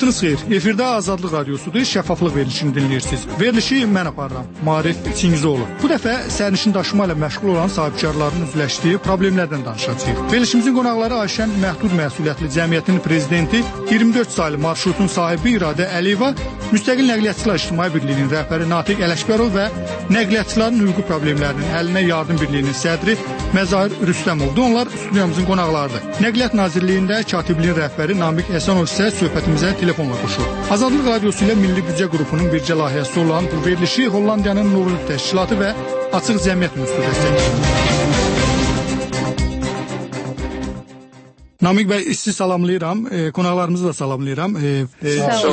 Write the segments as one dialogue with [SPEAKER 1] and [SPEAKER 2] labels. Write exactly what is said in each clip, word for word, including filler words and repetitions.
[SPEAKER 1] Vaxtınız xeyir. Efirdə Azadlıq Radiosudur, şəffaflıq verilişini dinləyirsiniz. Verilişi mən aparıram, Maarif Çingizoğlu. Bu dəfə sərnişin daşıma ilə məşğul olan sahibkarların üzləşdiyi problemlərdən danışacağıq. Verilişimizin qonaqları Ayşən Məhdud Məsuliyyətli Cəmiyyətinin prezidenti, iyirmi dörd saylı marşrutun sahibi İradə Əliyeva, Müstəqil Nəqliyyatçılar İctimai Birliyinin rəhbəri Natiq Ələkbərov və Nəqliyyatçıların hüquqi problemlərinin həllinə yardım birliyinin sədri Məzahir Rüstəmovdur. Onlar studiyamızın qonaqlarıdır. Nəqliyyat Nazirliyində katibliyin rəhbəri Namiq Həsənov isə söhbətimizə telefonla qoşulur. Azadlıq Radiosu ilə Milli Büdcə qrupunun bircə layihəsi olan bu verilişi Hollandiyanın Nurul Təşkilatı və Açıq Cəmiyyət Müstəqil dəstəkləyir. Namiq bəy, sizi salamlayıram, e, qonaqlarımızı da salamlayıram. E, e,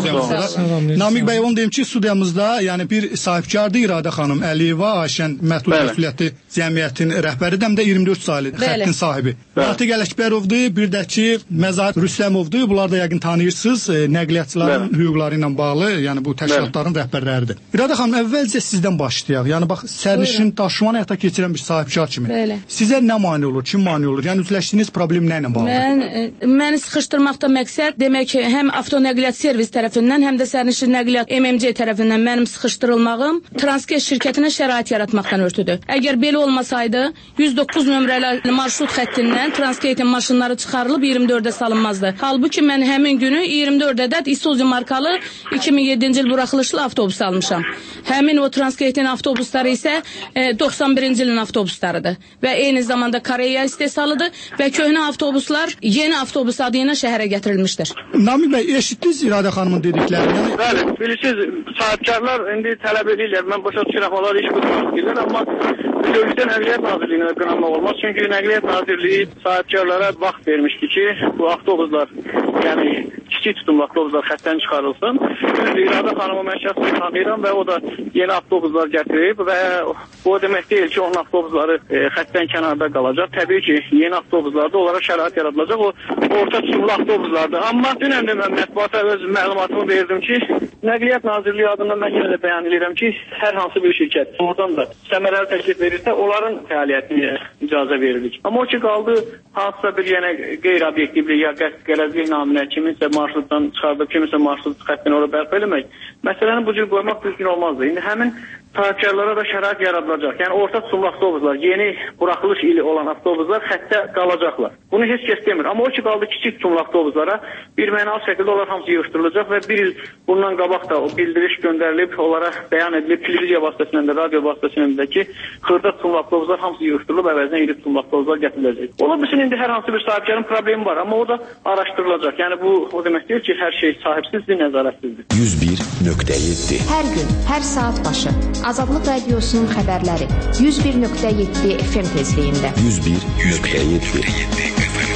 [SPEAKER 2] Salam.
[SPEAKER 1] Namiq bəy, onu deyim ki, studiyamızda yəni bir sahibkardır İradə xanım Əliyeva, Ayşən Məhdud Məsuliyyətli Cəmiyyətin rəhbəri, həm də iyirmi dörd saylı xəttin sahibi. Natiq Ələkbərovdur, bir də ki, Məzahir Rüstəmovdur. Bunlar da yəqin tanıyırsınız, e, nəqliyyatçıların Bəli. hüquqları ilə bağlı, yəni bu təşkilatların rəhbərləridir. İradə xanım, əvvəlcə sizdən başlayaq. Yəni bax, sərnişin daşımanı həyata keçirən bir sahibkar kimi.
[SPEAKER 2] Bəli.
[SPEAKER 1] Sizə nə mane olur, kim mane olur? Yəni üzləşdiyiniz problem nə ilə bağlıdır?
[SPEAKER 2] Mən Məni sıxışdırmaqda məqsəd demək ki, həm avtonəqliyyat servis tərəfindən, həm də sərnişin nəqliyyat M M C tərəfindən mənim sıxışdırılmağım Transkes şirkətinə şərait yaratmaqdan ötüdür. Əgər belə olmasaydı, yüz doqquz nömrəli marşrut xəttindən Transketin maşınları çıxarılıb iyirmi dördə salınmazdı. Halbuki mən həmin günü iyirmi dörd ədəd Isuzu markalı iki min yeddinci il buraxılışlı avtobus almışam. Həmin o Transketin avtobusları isə e, doxsan birinci ilin avtobuslarıdır və eyni zamanda Koreya istehsalıdır və köhnə avtobuslar yeni avtobus adı ilə şəhərə gətirilmişdir.
[SPEAKER 1] Namiq bəy, eşitdiniz İradə xanımın dediklərini? Yəni...
[SPEAKER 3] Bəli, bilirsiniz, sahibkarlar indi tələb edirlər, mən başa düşürəm, onlar iş qurmaq istəyirlər, amma dövlətdə Nəqliyyat Nazirliyinə də qınanmaq olmaz. Çünki Nəqliyyat Nazirliyi sahibkarlara vaxt vermişdi ki, bu avtobuslar, yəni kiçik tutumlu avtobuslar xəttdən çıxarılsın. Düzdür, İradə xanımı mən şəxsən tanıyıram və o da yeni avtobuslar gətirib və o demək deyil ki, onun avtobusları e, xəttdən kənarda qalacaq. Təbii ki, yeni avtobuslarda onlara şərait yaradılacaq. O orta tutumlu avtobuslardır. Amma dünən də mən mətbuata öz məlumatımı verdim ki, Nəqliyyat Nazirliyi adından mən yenə də bəyan edirəm ki, hər hansı bir şirkət oradan da səmərəli təklif verirsə, onların fəaliyyətinə icazə veririk. Amma o ki, qaldı hansısa bir yenə qeyri-obyektivlik ya qərəzlik naminə kiminsə marşrutdan çıxardıb, kiminsə marşrut xəttini orada bərpa eləmək, məsələni bu cür qoymaq düzgün olmazdı. İndi həmin sahibkarlara da şərait yaradılacaq. Yəni orta tutumlu avtobuslar, yeni buraxılış ili olan avtobuslar xəttə qalacaqlar. Bunu heç kəs demir. Amma o ki, qaldı kiçik tutumlu avtobuslara bir mənalı şəkildə onlar hamısı yığışdırılacaq və bir il bundan qabaq da o bildiriş göndərilib, onlara bəyan edilib, televiziya vasitəsilə də, radio vasitəsilə də ki, xırda tutumlu avtobuslar hamısı yığışdırılıb, əvəzinə iri tutumlu avtobuslar gətiriləcək. Ola bilsin, indi hər hansı bir sahibkarın problemi var, amma o da araşdırılacaq. Yəni bu o demək deyil ki, hər şey sahibsizdir, nəzarətsizdir.
[SPEAKER 4] yüz bir nöqtə yeddi
[SPEAKER 5] Hər gün, hər saat başı Azadlıq Radiosunun xəbərləri yüz bir nöqtə yeddi F M tezliyində.
[SPEAKER 4] yüz bir nöqtə yeddi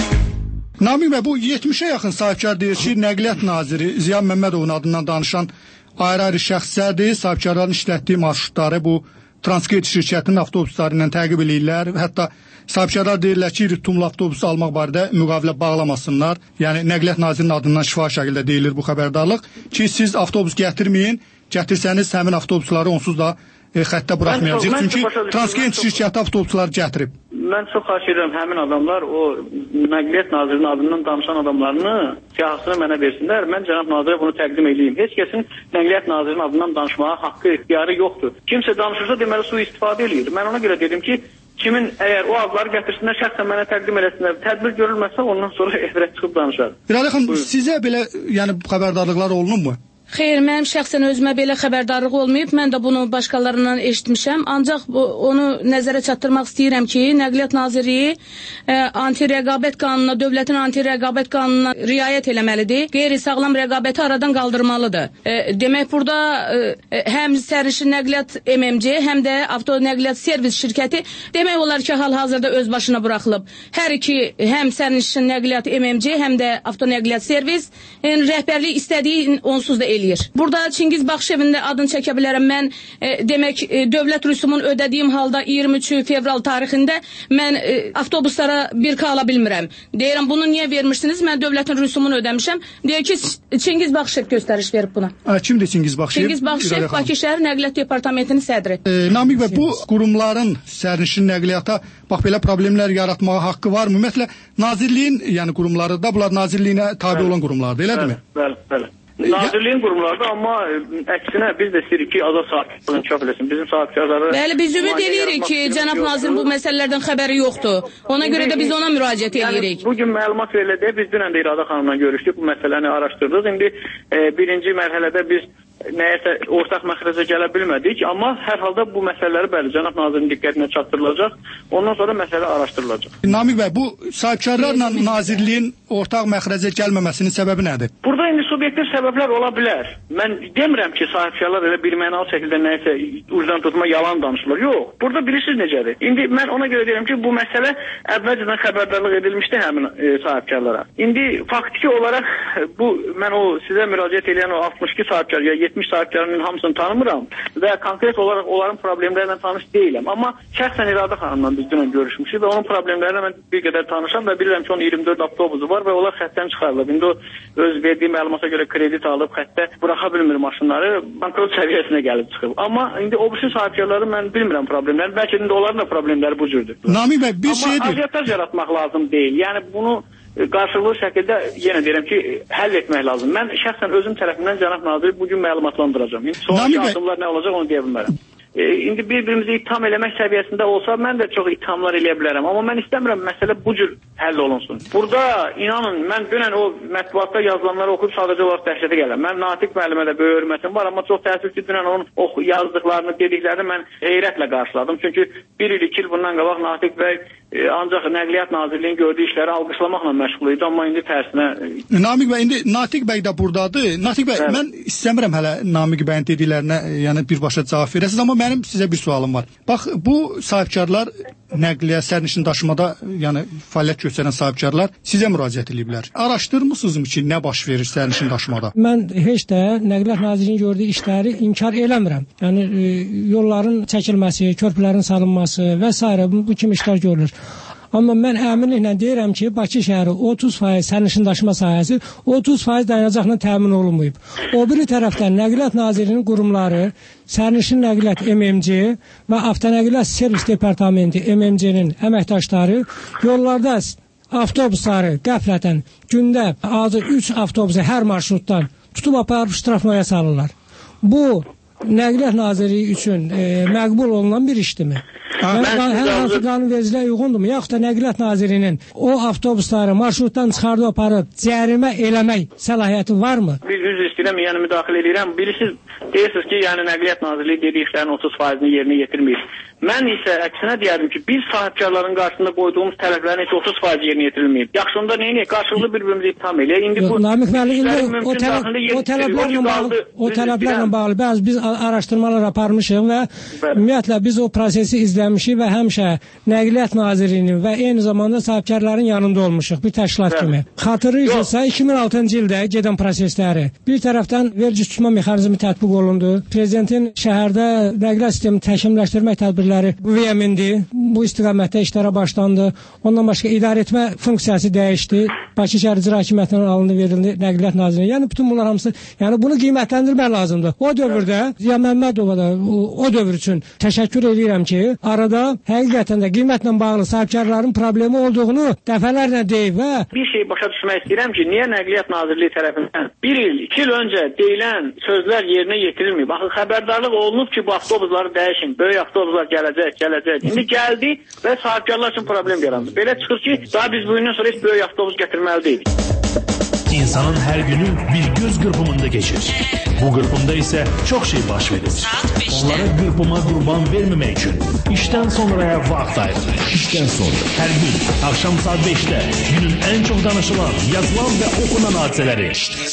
[SPEAKER 1] Namiq bəy, bu yetmişə yaxın sahibkar deyir ki, Nəqliyyat Naziri Ziya Məmmədovun adından danışan ayrı-ayrı şəxslərdir. Sahibkarların işlətdiyi marşrutları bu Transket şirkətinin avtobusları ilə təqib edirlər. Hətta sahibkarlar deyirlər ki, tutumlu avtobusu almaq barədə müqavilə bağlamasınlar. Yəni Nəqliyyat Nazirinin adından şifahi şəkildə deyilir bu xəbərdarlıq ki, siz avtobus gətirməyin, gətirsəniz həmin avtobusları onsuz da e, xəttə buraxmayacaq. Çünki Transkent şirkəti avtobusları gətirib.
[SPEAKER 3] Mən çox xahiş edirəm, həmin adamlar o Nəqliyyat Nazirinin adından danışan adamlarını siyahısını mənə versinlər. Mən cənab nazirə bunu təqdim edeyim. Heç kəsin Nəqliyyat Nazirinin adından danışmağa haqqı, ixtiyarı yoxdur. Kimsə danışırsa deməli su istifadə edir. Mən ona görə dedim ki, kimin əgər o adları gətirsinlər, şəxsən mənə təqdim eləsinlər. Tədbir görülməsə ondan sonra evrət çıxıb danışar.
[SPEAKER 1] İradə xanım, sizə belə yəni xəbərdarlıqlar olunubmu?
[SPEAKER 2] Xeyr, mənim şəxsən özümə belə xəbərdarlıq olmayıb. Mən də bunu başqalarından eşitmişəm. Ancaq bu, onu nəzərə çatdırmaq istəyirəm ki, Nəqliyyat Nazirliyi e, anti-rəqabət qanununa, dövlətin anti-rəqabət qanununa riayət eləməlidir. Qeyri-sağlam rəqabəti aradan qaldırmalıdır. E, demək, burada e, həm sərnişin nəqliyyat M M C, həm də avtonəqliyyat servis şirkəti demək olar ki, hal-hazırda öz başına buraxılıb. Hər iki, həm sərnişin nəqliyyat M M C, həm də avtonəqliyyat servis e, rəhbərlik istədiyi onsuz da eləyir. Burada Çingiz Baxşevin də adını çəkə bilərəm. Mən e, demək e, dövlət rüsumun ödədiyim halda iyirmi üç fevral tarixində mən e, avtobuslara bir ka ala bilmirəm. Deyirəm, bunu niyə vermişsiniz? Mən dövlətin rüsumunu ödəmişəm. Deyir ki, Çingiz Baxşev göstəriş verib buna.
[SPEAKER 1] A, kimdir Çingiz Baxşev?
[SPEAKER 2] Çingiz Baxşev Bakı şəhər Nəqliyyat Departamentinin sədri.
[SPEAKER 1] E, Namiq bəy, bu qurumların sərnişin nəqliyyata bax belə problemlər yaratmağa haqqı varmı? Ümumiyyətlə Nazirliyin, yəni qurumları da bunlar Nazirliyinə tabe olan qurumlardır, elədirmi?
[SPEAKER 3] Bəli, bəli. Nazirliyin qurumlarda, amma əksinə biz də istəyirik ki, azad sahibkarlığını inkişaf eləsin. Bizim sahibkarları...
[SPEAKER 2] Bəli, biz ümid edirik ki, cənab nazirin bu məsələlərdən xəbəri yoxdur. Ona görə də biz ona müraciət edirik.
[SPEAKER 3] Yəni, bugün məlumat verildi, biz dünən də İradə xanımla görüşdük, bu məsələni araşdırdıq. İndi e, birinci mərhələdə biz nəyəsə ortaq məxrəcə gələ bilmədik, amma hər halda bu məsələləri bəli, cənab nazirin diqqətinə çatdırılacaq, ondan sonra məsələ araşdırılacaq.
[SPEAKER 1] Namiq bəy, bu sahibkarlarla nazirliyin ortaq məxrəcə gəlməməsinin səbəbi nədir?
[SPEAKER 3] Burada indi subyektiv səbəblər ola bilər. Mən demirəm ki, sahibkarlar elə birmənalı şəkildə nəyəsə ucdan tutma, yalan danışırlar. Yox, burada bilirsiniz necədir? İndi mən ona görə deyirəm ki, bu məsələ əvvəlcədən xəbərdarlıq edilmişdi həmin e, sahibkarlara. İndi faktiki olaraq bu, mən o sizə müraciət edən o altmış iki sahibkar, ya yetmiş sahibkarının hamısını tanımıram və konkret olaraq onların problemlərlə tanış deyiləm. Amma şəxsən İradə xanımla biz dünən görüşmüşük və onun problemlərlə mən bir qədər tanışam və bilirəm ki, onun iyirmi dörd avtobusu var və onlar xəttdən çıxarılıb. İndi o öz verdiyi məlumata görə kredit alıb xəttə buraxa bilmir maşınları, bankrot səviyyəsinə gəlib çıxıb. Amma indi o birisi sahibkarları mən bilmirəm problemləri. Bəlkə indi onların da problemləri bu cürdür.
[SPEAKER 1] Namiq bəy, bir şeydir.
[SPEAKER 3] Amma aziyyatlar yaratmaq lazım deyil. Yəni bunu qarşılıqlı şəkildə yenə deyirəm ki, həll etmək lazım. Mən şəxsən özüm tərəfindən cənab naziri bugün məlumatlandıracağam. İndi sonraki addımlar nə olacaq onu deyə bilmərəm. E, indi bir-birimizi ittiham eləmək səviyyəsində olsa mən də çox ittihamlar eləyə bilərəm. Amma mən istəmirəm məsələ bu cür həll olunsun. Burada inanın mən dünən o mətbuatda yazılanları oxuyub sadəcə olaraq dəhşətə gələm. Mən Natiq müəllimə də böyük hörmətim var, amma çox təəssüf ki, dünən onun oxu yazdıqlarını, dediklərini mən heyrətlə qarşıladım. Çünki bir il, iki il bundan qabaq Natiq bəy e, ancaq Nəqliyyat Nazirliyinin gördüyü işləri alqışlamaqla məşğul idi, amma indi tərsinə...
[SPEAKER 1] Namiq bəy, indi Natiq bəy də buradadır. Natiq bəy, evet. Mən istəmirəm hələ Namiq bəyin dediklərinə yəni birbaşa cavab verəsiniz, amma mənim sizə bir sualım var. Bax, bu sahibkarlar nəqliyyat, sərnişin daşımada, yəni fəaliyyət göstərən sahibkarlar sizə müraciət ediblər. Araşdırmısınızmı ki, nə baş verir sərnişin daşımada?
[SPEAKER 6] Mən heç də Nəqliyyat Nazirliyinin gördüyü işləri inkar eləmirəm. Yəni e, yolların çəkilməsi, körpülərin salınması və s. bu, bu kimi işlər görülür. Amma mən əminliklə deyirəm ki, Bakı şəhəri otuz faiz sərnişin daşıma sahəsi otuz faiz dayanacaqla təmin olunmayıb. O biri tərəfdən Nəqliyyat Nazirliyinin qurumları, Sərnişin Nəqliyyat M M C və Avtonəqliyyat Servis Departamenti M M C-nin əməkdaşları yollarda avtobusları qəflətən gündə azı üç avtobusu hər marşrutdan tutub aparıb ştrafmaya salırlar. Bu Nəqliyyat Nazirliyi üçün e, məqbul olunan bir işdirmi? Hər hansı qanunvericiliyə uyğundurmu? Yaxud da Nəqliyyat Nazirliyinin o avtobusları marşrutdan çıxardıb aparıb cərimə eləmək səlahiyyəti varmı?
[SPEAKER 3] Bir üzr istəyirəm, yəni müdaxilə edirəm. Bilirsiniz, deyirsiniz ki, yəni Nəqliyyat Nazirliyi dediyi işlərin otuz faizini yerinə yetirmir. Mən isə əksinə deyərdim ki, biz sahibkarların qarşısında qoyduğumuz tələblərin heç otuz faiz yerinə yetirilməyib. Yaxşında neyini? Qarşılıqlı bir-birimizi ittiham eləyək. İndi bu
[SPEAKER 6] Namiq müəllim, o, o tələblərlə bağlı, o tələblərlə bağlı bəzi biz araşdırmalar aparmışıq və ümumiyyətlə biz o prosesi izləmişik və həmişə Nəqliyyat Nazirliyinin və eyni zamanda sahibkarların yanında olmuşuq bir təşkilat kimi. Xatırlayırsınızsa iki min altıncı ildə gedən prosesləri bir tərəfdən vergi tutma mexanizmi tətbiq olundu. Prezidentin şəhərdə nəqliyyat sistemini təkmilləşdirmək tədbirləri bu vəmindi. Bu istiqamətdə işlərə başlandı. Ondan başqa idarəetmə funksiyası dəyişdi. Bakı şəhər İcra Hakimiyyətindən alındı, verildi Nəqliyyat Nazirliyinə. Yəni bütün bunlar hamısı, yəni bunu qiymətləndirmək lazımdır. O dövrdə Ziya Məmmədova da o, o dövr üçün təşəkkür edirəm ki, arada həqiqətən də qiymətlə bağlı sahibkarların problemi olduğunu dəfələrlə deyib və
[SPEAKER 3] bir şey başa düşmək istəyirəm ki, niyə Nəqliyyat Nazirliyi tərəfindən bir il, iki il öncə deyilən sözlər yerinə yetirilməyib? Baxın, xəbərdarlıq olunub ki, bu avtobusları dəyişin, böyük avtobuslar gələcək, gələcək. İndi gəldi və sahibkarlar üçün problem yarandı. Belə çıxır ki, daha biz bu gündən sonra heç böyük avtobus gətirməli deyilik.
[SPEAKER 7] İnsanın hər günü bir göz qırpımında geçir. Bu qırpımda isə çox şey baş verir. Onlara qırpıma qurban verməmək üçün işdən sonraya vaxt ayırır. İşdən sonra hər gün axşam saat beşdə günün ən çox danışılan, yazılan və oxunan hadisələri.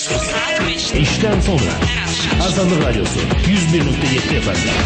[SPEAKER 7] İşdən sonra Azadlıq Radiosu yüz bir nöqtə yeddi F M-də.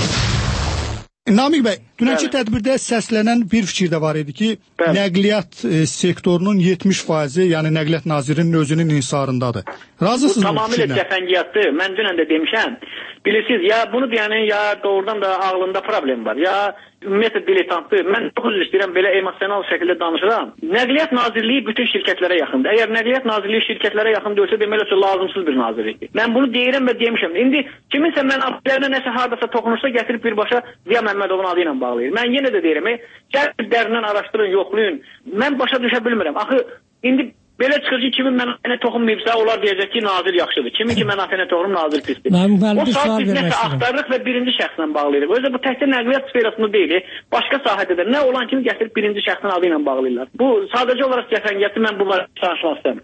[SPEAKER 1] Namiq bəy, dünənki tədbirdə səslənən bir fikir də var idi ki, bəli, nəqliyyat e, sektorunun yetmiş faizi, yəni Nəqliyyat Nazirinin özünün insarındadır. Razısınız mı? Bu tamamilə
[SPEAKER 3] cəfəngiyatdır. Mən dünən də demişəm. Bilirsiniz, ya bunu deyənin ya doğrudan da ağlında problem var, ya ümumiyyətlə diletantdır. Mən çox üzr istəyirəm, belə emosional şəkildə danışıram. Nəqliyyat Nazirliyi bütün şirkətlərə yaxındır. Əgər Nəqliyyat Nazirliyi şirkətlərə yaxın deyilsə, deməli ki, lazımsız bir nazirlikdir. Mən bunu deyirəm və demişəm. İndi kiminsə mən adlarına nəsə hardasa toxunursa gətirib birbaşa Ziya Məmmədovun adı ilə bağlayır. Mən yenə də deyirəm, gəl dərindən araşdırın, yoxlayın. Mən başa düşə bilmirəm. Axı indi Belə çıxır ki, kimin mənafeyinə toxunmayıbsa, onlar deyəcək ki, nazir yaxşıdır. Kimin ki mənafeyinə toxunur, nazir pisdir. O saat biz nəsə axtarırıq və birinci şəxslə bağlayırıq. Özə bu təkcə nəqliyyat sferasında deyil, başqa sahədə də nə olan kimi gətirib birinci şəxsin adı ilə bağlayırlar. Bu sadəcə olaraq cəfəngiyatdır, mən bunları danışmaq istəmirəm.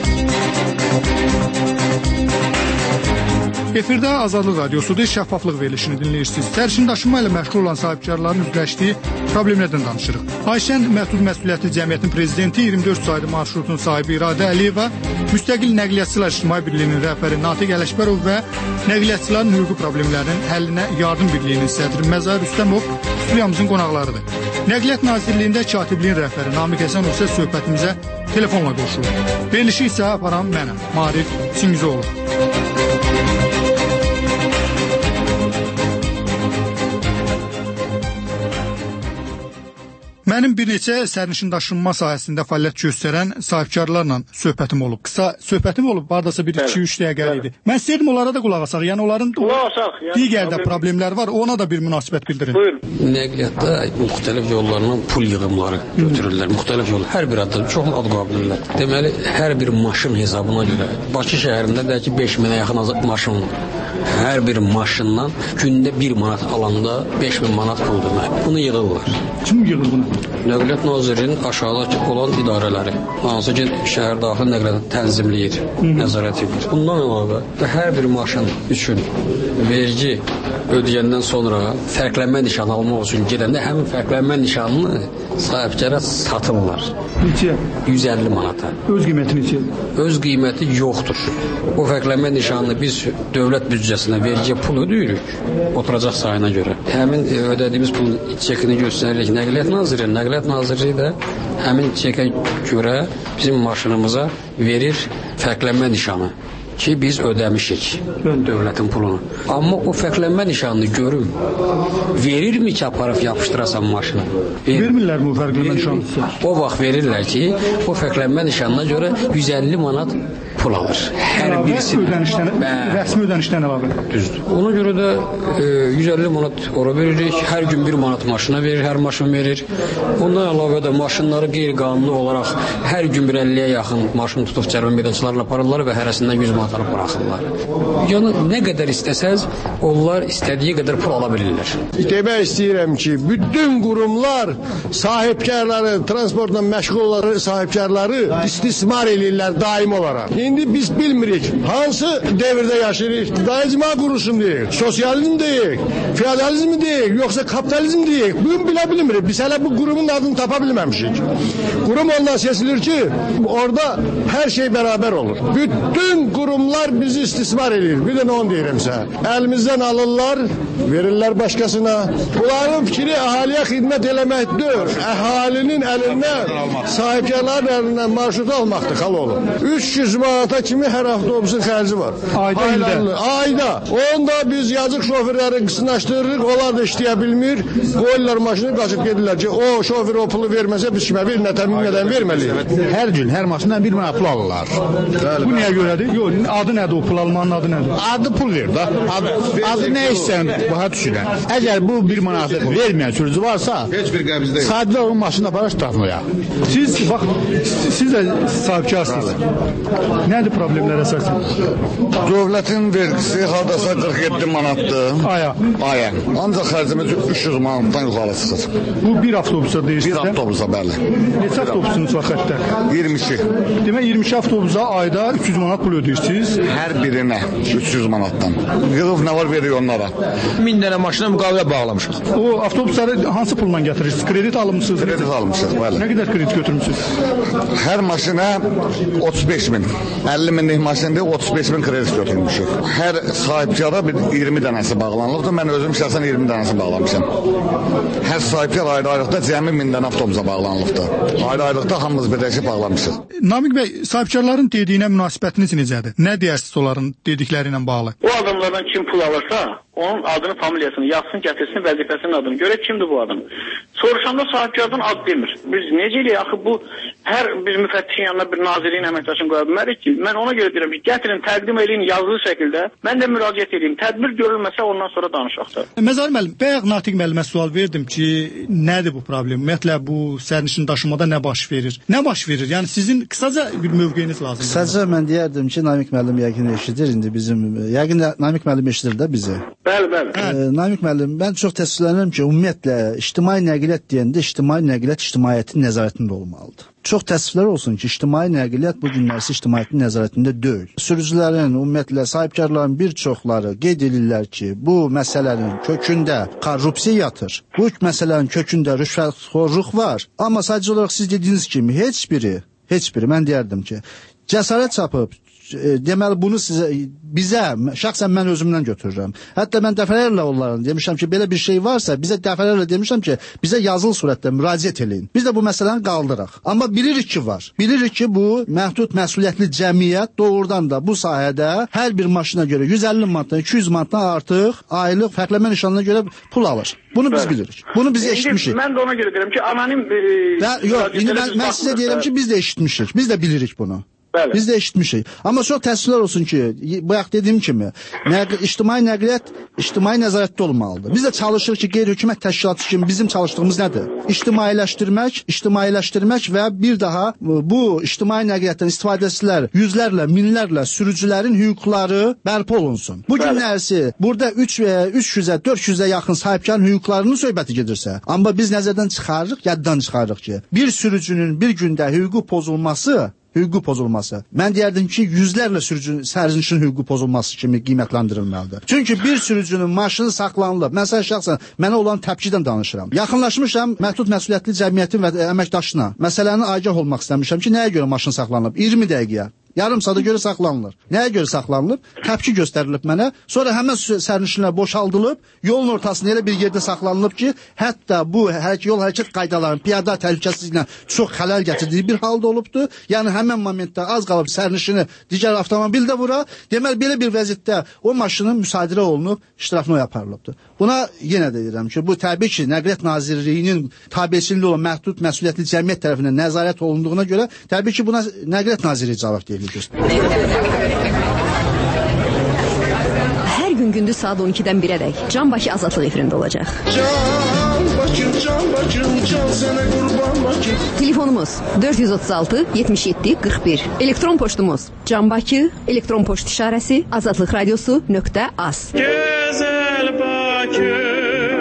[SPEAKER 1] Efirdə Azadlıq Radiosudur, şəffaflıq verilişini dinləyirsiniz. Sərnişin daşınma ilə məşğul olan sahibkarların üzləşdiyi problemlərdən danışırıq. Ayşən Məhdud Məsuliyyətli Cəmiyyətin prezidenti, iyirmi dörd saylı marşrutun sahibi İradə Əliyeva, Müstəqil Nəqliyyatçılar İctimai Birliyinin rəhbəri Natiq Ələşbərov və nəqliyyatçıların hüquqi problemlərinin həllinə yardım birliyinin sədri Məzar Rüstəmov studiyamızın qonaqlarıdır. Nəqliyyat Nazirliyində katibliyin rəhbəri Namiq Həsənov isə söhbətimizə telefonla qoşulur. Verilişi isə aparan mənəm, Maarif Çingizoğlu. Mənim bir neçə sərnişin daşınma sahəsində fəaliyyət göstərən sahibkarlarla söhbətim olub. Qısa söhbətim olub, hardasa bir iki üç dəqiqə idi. Mən istəyirdim onlara da qulaq asaq. Yəni onların yəni, digər də problemlər var, ona da bir münasibət bildirin.
[SPEAKER 3] Buyurun.
[SPEAKER 8] Nəqliyyatda müxtəlif yollarla pul yığımları götürürlər. Müxtəlif yol, hər bir adda çox ad qabilirlər. Deməli, hər bir maşın hesabına görə Bakı şəhərində də ki beş minə yaxın maşın var. Hər bir maşından gündə bir manat alanda beş min manat puldur. Bunu yığırlar.
[SPEAKER 1] Kim yığır bunu?
[SPEAKER 8] Nəqliyyat Nazirinin aşağıdakı olan idarələri, hansı ki şəhər daxili nəqliyyatı tənzimləyir, nəzarət edir. Bundan əlavə hər bir maşın üçün vergi ödəyəndən sonra fərqlənmə nişanı almaq üçün gedəndə həmin fərqlənmə nişanını sahibkara satırlar.
[SPEAKER 1] Neçə?
[SPEAKER 8] yüz əlli manata.
[SPEAKER 1] Öz qiyməti neçə?
[SPEAKER 8] Öz qiyməti yoxdur. O fərqlənmə nişanını biz dövlət büdcəsinə vergi pul ödəyirik, oturacaq sayına görə. Həmin ödədiyimiz pulun çekini göstəririk Nəqliyyat Naziri. Nəqliyyat Naziri də həmin çekə görə bizim maşınımıza verir fərqlənmə nişanı ki biz ödəmişik dövlətin pulunu. Amma o fərqlənmə nişanını görüm, verirmi ki aparıb yapışdırasan maşını? Ver,
[SPEAKER 1] Vermirlər mi o fərqlənmə nişanını?
[SPEAKER 8] O vaxt verirlər ki, o fərqlənmə nişanına görə yüz əlli manat pul alır. Hər birisi
[SPEAKER 1] ödənişdən, rəsmi ödənişdən əlavə.
[SPEAKER 8] Düzdür. Ona görə də e, yüz əlli manat ora veririk. Hər gün bir manat maşına verir, hər maşın verir. Ondan əlavə də maşınları qeyri-qanuni olaraq hər gün bir əlliyə yaxın maşın tutub cərimə meydançalarına aparırlar və hərəsindən yüz manat alıb buraxırlar. Yəni nə qədər istəsəz, onlar istədiyi qədər pul ala bilirlər.
[SPEAKER 9] Demək istəyirəm ki, bütün qurumlar sahibkarları, transportla məşğul olan sahibkarları istismar edirlər daim olaraq. İndi biz bilmirik, hansı devirdə yaşayırıq, daicma quruluşum deyik, sosializm deyik, feodalizm deyik, yoxsa kapitalizm deyik. Bugün bilə bilmirik, biz hələ bu qurumun adını tapa bilməmişik. Qurum ondan seçilir ki, orada hər şey bərabər olur. Bütün qurumlar bizi istismar edir. Bir də nə onu deyirəmsə, əlimizdən alırlar, verirlər başqasına. Bunların fikri əhaliyə xidmət eləməkdir. Əhalinin əlindən, sahibkarların əlindən marşrutu almaqdır, xal olur. üç yüz manata kimi hər avtobusun xərci var.
[SPEAKER 1] Ayda ildə.
[SPEAKER 9] Ayda. Onda biz yazıq şoförləri qısınlaşdırırıq, onlar da işləyə bilmir. Qoyurlar maşını, qaçıb gedirlər ki, o şoför o pulu verməsə biz kimə bir nətə bilmədən verməliyik.
[SPEAKER 10] Hər gün, hər maşından bir manat pul alırlar.
[SPEAKER 1] Bu niyə görədir? Yox, adı nədir o pul almanın adı nədir?
[SPEAKER 10] Adı pul verir da. Adı, adı nə istəyən baha düşürlər. Əgər bu bir manatı verməyən sürücü varsa, heç bir qəbizdə yox. Sadəcə onun maşını aparır tutmaya.
[SPEAKER 1] Siz bax, siz də sahibkarsınız. Nədir problemlər əsasən?
[SPEAKER 11] Dövlətin vergisi hardasa qırx yeddi manatdır.
[SPEAKER 1] Aya.
[SPEAKER 11] Aya. Ancaq xərcimiz üç yüz manatdan yuxarı çıxır.
[SPEAKER 1] Bu bir avtobusa deyirsiniz?
[SPEAKER 11] Bir avtobusa, bəli.
[SPEAKER 1] Neçə avtobusunuz var xəttdə?
[SPEAKER 11] iyirmi iki.
[SPEAKER 1] Demək iyirmi iki avtobusa ayda üç yüz manat pul ödəyirsiniz?
[SPEAKER 11] Hər birinə üç yüz manatdan. Yığıb nə var veriyor onlara?
[SPEAKER 9] min dənə maşına müqavilə bağlamışıq.
[SPEAKER 1] O avtobusları hansı pulla gətirirsiniz? Kredit almışsınız?
[SPEAKER 11] Kredit almışıq, bəli.
[SPEAKER 1] Nə qədər kredit götürmüsünüz?
[SPEAKER 11] Hər maşına otuz beş min. əlli minlik maşında otuz beş min kredit götürmüşük. Hər sahibkara bir iyirmi dənəsi bağlanılıbdır. Mən özüm şəxsən iyirmi dənəsi bağlamışam. Hər sahibkar ayrı-ayrılıqda cəmi min dənə avtobusa bağlanılıbdır. Ayrı-ayrılıqda hamımız birləşib bağlamışıq.
[SPEAKER 1] Namiq bəy, sahibkarların dediyinə münasibətiniz necədir? Nə deyərsiniz onların dedikləri ilə bağlı?
[SPEAKER 3] O adamlardan kim pul alırsa, onun adını, familiyasını yazsın, gətirsin, vəzifəsinin adını. Görək kimdir bu adam. Soruşanda sahibkardan ad demir. Biz necə eləyək? Axı bu hər bir müfəttişin yanına bir nazirin əməkdaşını qoya bilmərik ki. Mən ona görə deyirəm ki, gətirin, təqdim eləyin yazılı şəkildə. Mən də müraciət edeyim. Tədbir görülməsə ondan sonra danışaq da.
[SPEAKER 1] Məzar müəllim, bayaq Natiq müəllimə sual verdim ki, nədir bu problem? Ümumiyyətlə bu sərnişin daşımada nə baş verir? Nə baş verir? Yəni sizin qısaca bir mövqeyiniz lazımdır.
[SPEAKER 12] Qısaca mən deyərdim ki, Namiq müəllim yəqin eşidir indi bizim. Yəqin Namiq müəllim eşidir də bizi.
[SPEAKER 3] Bəli, bəli.
[SPEAKER 12] E, Namiq müəllim, mən çox təəssüflənirəm ki, ümumiyyətlə ictimai nəqliyyat deyəndə ictimai nəqliyyat ictimaiyyətin nəzarətində olmalıdır. Çox təəssüflər olsun ki, ictimai nəqliyyat bu günlərsi ictimaiyyətin nəzarətində deyil. Sürücülərin, ümumiyyətlə sahibkarların bir çoxları qeyd edirlər ki, bu məsələnin kökündə korrupsiya yatır. Bu məsələnin kökündə rüşvətxorluq var. Amma sadəcə olaraq siz dediyiniz kimi heç biri, heç biri mən deyərdim ki, cəsarət çapıb deməli bunu sizə, bizə, şəxsən mən özümdən götürürəm. Hətta mən dəfələrlə onların demişəm ki, belə bir şey varsa, bizə dəfələrlə demişəm ki, bizə yazılı surətdə müraciət eləyin. Biz də bu məsələni qaldıraq. Amma bilirik ki, var. Bilirik ki, bu məhdud məsuliyyətli cəmiyyət doğrudan da bu sahədə hər bir maşına görə yüz əlli manatdan, iki yüz manatdan artıq aylıq fərqləmə nişanına görə pul alır. Bunu biz bilirik. Bunu biz eşitmişik.
[SPEAKER 3] Mən də ona görə deyirəm ki, anonim...
[SPEAKER 12] Və, yox, indi mən, mən sizə deyirəm ki, biz də eşitmişik. Biz də bilirik bunu.
[SPEAKER 3] Bəli.
[SPEAKER 12] Biz də eşitmişik. Amma çox təəssüflər olsun ki, bayaq dediyim kimi, nəql, ictimai nəqliyyat ictimai nəzarətdə olmalıdır. Biz də çalışırıq ki, qeyri-hökumət təşkilatı kimi bizim çalışdığımız nədir? İctimailəşdirmək, ictimailəşdirmək və bir daha bu ictimai nəqliyyatdan istifadəçilər yüzlərlə, minlərlə sürücülərin hüquqları bərpa olunsun. Bu günlərsi burada üç yüzə, dörd yüzə yaxın sahibkarın hüquqlarının söhbəti gedirsə, amma biz nəzərdən çıxarırıq, yaddan çıxarırıq ki, bir sürücünün bir gündə hüququ pozulması hüququ pozulması. Mən deyərdim ki, yüzlərlə sürücü sərnişin hüququ pozulması kimi qiymətləndirilməlidir. Çünki bir sürücünün maşını saxlanılıb. Mən sən şəxsən mənə olan təpkidən danışıram. Yaxınlaşmışam məhdud məsuliyyətli cəmiyyətin və əməkdaşına. Məsələni agah olmaq istəmişəm ki, nəyə görə maşın saxlanılıb? iyirmi dəqiqəyə. Yarım saata görə saxlanılır. Nəyə görə saxlanılıb? Təpki göstərilib mənə. Sonra həmin sərnişinlər boşaldılıb, yolun ortasında elə bir yerdə saxlanılıb ki, hətta bu hər yol hərəkət qaydalarının piyada təhlükəsizliyinə çox xələl gətirdiyi bir halda olubdu. Yəni həmin momentdə az qalıb sərnişini digər avtomobildə vura. Deməli belə bir vəziyyətdə o maşının müsadirə olunub, iştirafına yaparılıbdı. Buna yenə də deyirəm ki, bu təbii ki, Nəqliyyat Nazirliyinin tabeçiliyində olan məhdud məsuliyyətli cəmiyyət tərəfindən nəzarət olunduğuna görə təbii ki, buna Nəqliyyat Nazirliyi cavab deyir.
[SPEAKER 13] Her gün gündüz saat on ikidən birə dək Can Bakı Azadlıq efirində olacaq.
[SPEAKER 14] Can Bakım, Can Bakım, can sənə qurban Bakım.
[SPEAKER 13] Telefonumuz dörd yüz otuz altı yetmiş yeddi qırx bir. Elektron poçtumuz Can Bakı, elektron poçt işarəsi azadlıq radiosu nöqtə az.
[SPEAKER 14] Gözəl Bakı.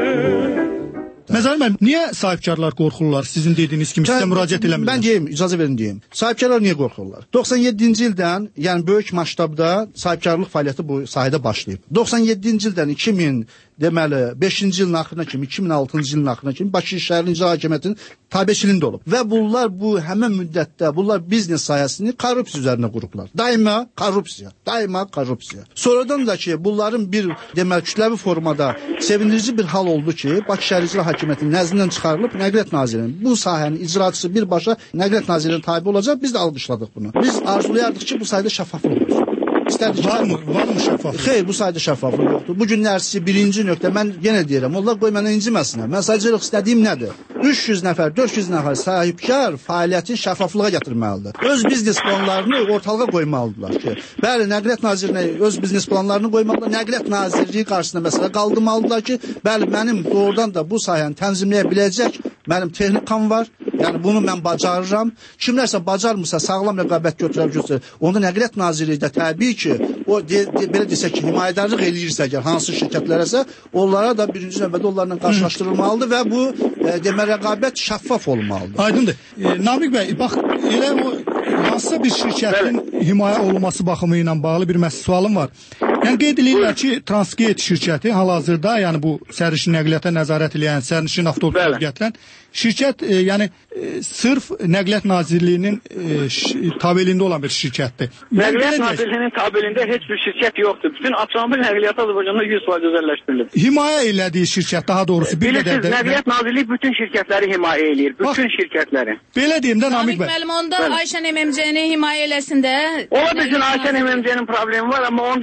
[SPEAKER 1] Məzar müəllim, niyə sahibkarlar qorxurlar sizin dediyiniz kimi sizə müraciət eləmirlər?
[SPEAKER 12] Mən deyim, icazə verin deyim. Sahibkarlar niyə qorxurlar? doxsan yeddinci ildən, yəni böyük masştabda sahibkarlıq fəaliyyəti bu sahədə başlayıb. doxsan yeddinci ildən iki min deməli beşinci ilin axırına kimi, iki min altıncı ilin axırına kimi Bakı şəhər İcra Hakimiyyətinin tabeçiliyində olub. Və bunlar bu həmin müddətdə bunlar biznes sahəsini korrupsiya üzərinə qurublar. Daima korrupsiya, daima korrupsiya. Sonradan da ki, bunların bir deməli kütləvi formada sevindirici bir hal oldu ki, Bakı şəhər İcra Hakimiyyətinin nəzdindən çıxarılıb Nəqliyyat Nazirliyinin bu sahənin icraçısı birbaşa Nəqliyyat Nazirliyinin tabe olacaq. Biz də alqışladıq bunu. Biz arzulayardıq ki, bu sayda şəffaflıq olsun. İstərdik
[SPEAKER 1] var mı? Var mı şəffaflıq?
[SPEAKER 12] Xeyr, bu sayda şəffaflıq yoxdur. Bu günlərsi birinci nöqtə mən yenə deyirəm. Onlar qoy mənə inciməsinlər. Mən sadəcə istədiyim nədir? üç yüz nəfər, dörd yüz nəfər sahibkar fəaliyyətin şəffaflığa gətirməlidir. Öz biznes planlarını ortalığa qoymalıdırlar ki, bəli, Nəqliyyat Nazirliyinə öz biznes planlarını qoymalıdırlar. Nəqliyyat Nazirliyi qarşısında məsələ qaldırmalıdırlar ki, bəli, mənim doğrudan da bu sahəni tənzimləyə biləcək mənim texnikam var. Yəni bunu mən bacarıram. Kimlərsə bacarmırsa, sağlam rəqabət götürər götürər. Onda Nəqliyyat Nazirliyi də təbii ki, o de, de, belə desək ki, himayədarlıq eləyirsə, əgər hansı şirkətlərəsə, onlara da birinci növbədə onlarla qarşılaşdırılmalıdır və bu e, demə rəqabət şəffaf olmalıdır.
[SPEAKER 1] Aydındır. E, Namiq bəy, bax elə o hansısa bir şirkətin himayə olunması baxımı ilə bağlı bir məsələ sualım var. Yəni qeyd edirlər ki, Transgate şirkəti hal-hazırda, yəni bu sərnişin nəqliyyata nəzarət edən, sərnişin avtobusları gətirən şirkət, e, yəni e, sırf Nəqliyyat Nazirliyinin e, tabeliyində olan bir şirkətdir.
[SPEAKER 3] Nəqliyyat Nazirliyinin tabeliyində heç bir şirkət yoxdur. Bütün avtomobil nəqliyyatı Azərbaycanda yüz faiz özəlləşdirilib.
[SPEAKER 1] Himayə elədiyi şirkət, daha doğrusu bir qədər də...
[SPEAKER 3] Nəqliyyat Nazirliyi bütün şirkətləri himayə eləyir. Bütün Bax, şirkətləri.
[SPEAKER 1] Belə deyim də Namiq bəy.
[SPEAKER 2] Müəllim, onda Ayşən M M C-ni himayə eləsin də.
[SPEAKER 3] Ola bilsin Ayşən M M C-nin problemi var, amma onu da inşallah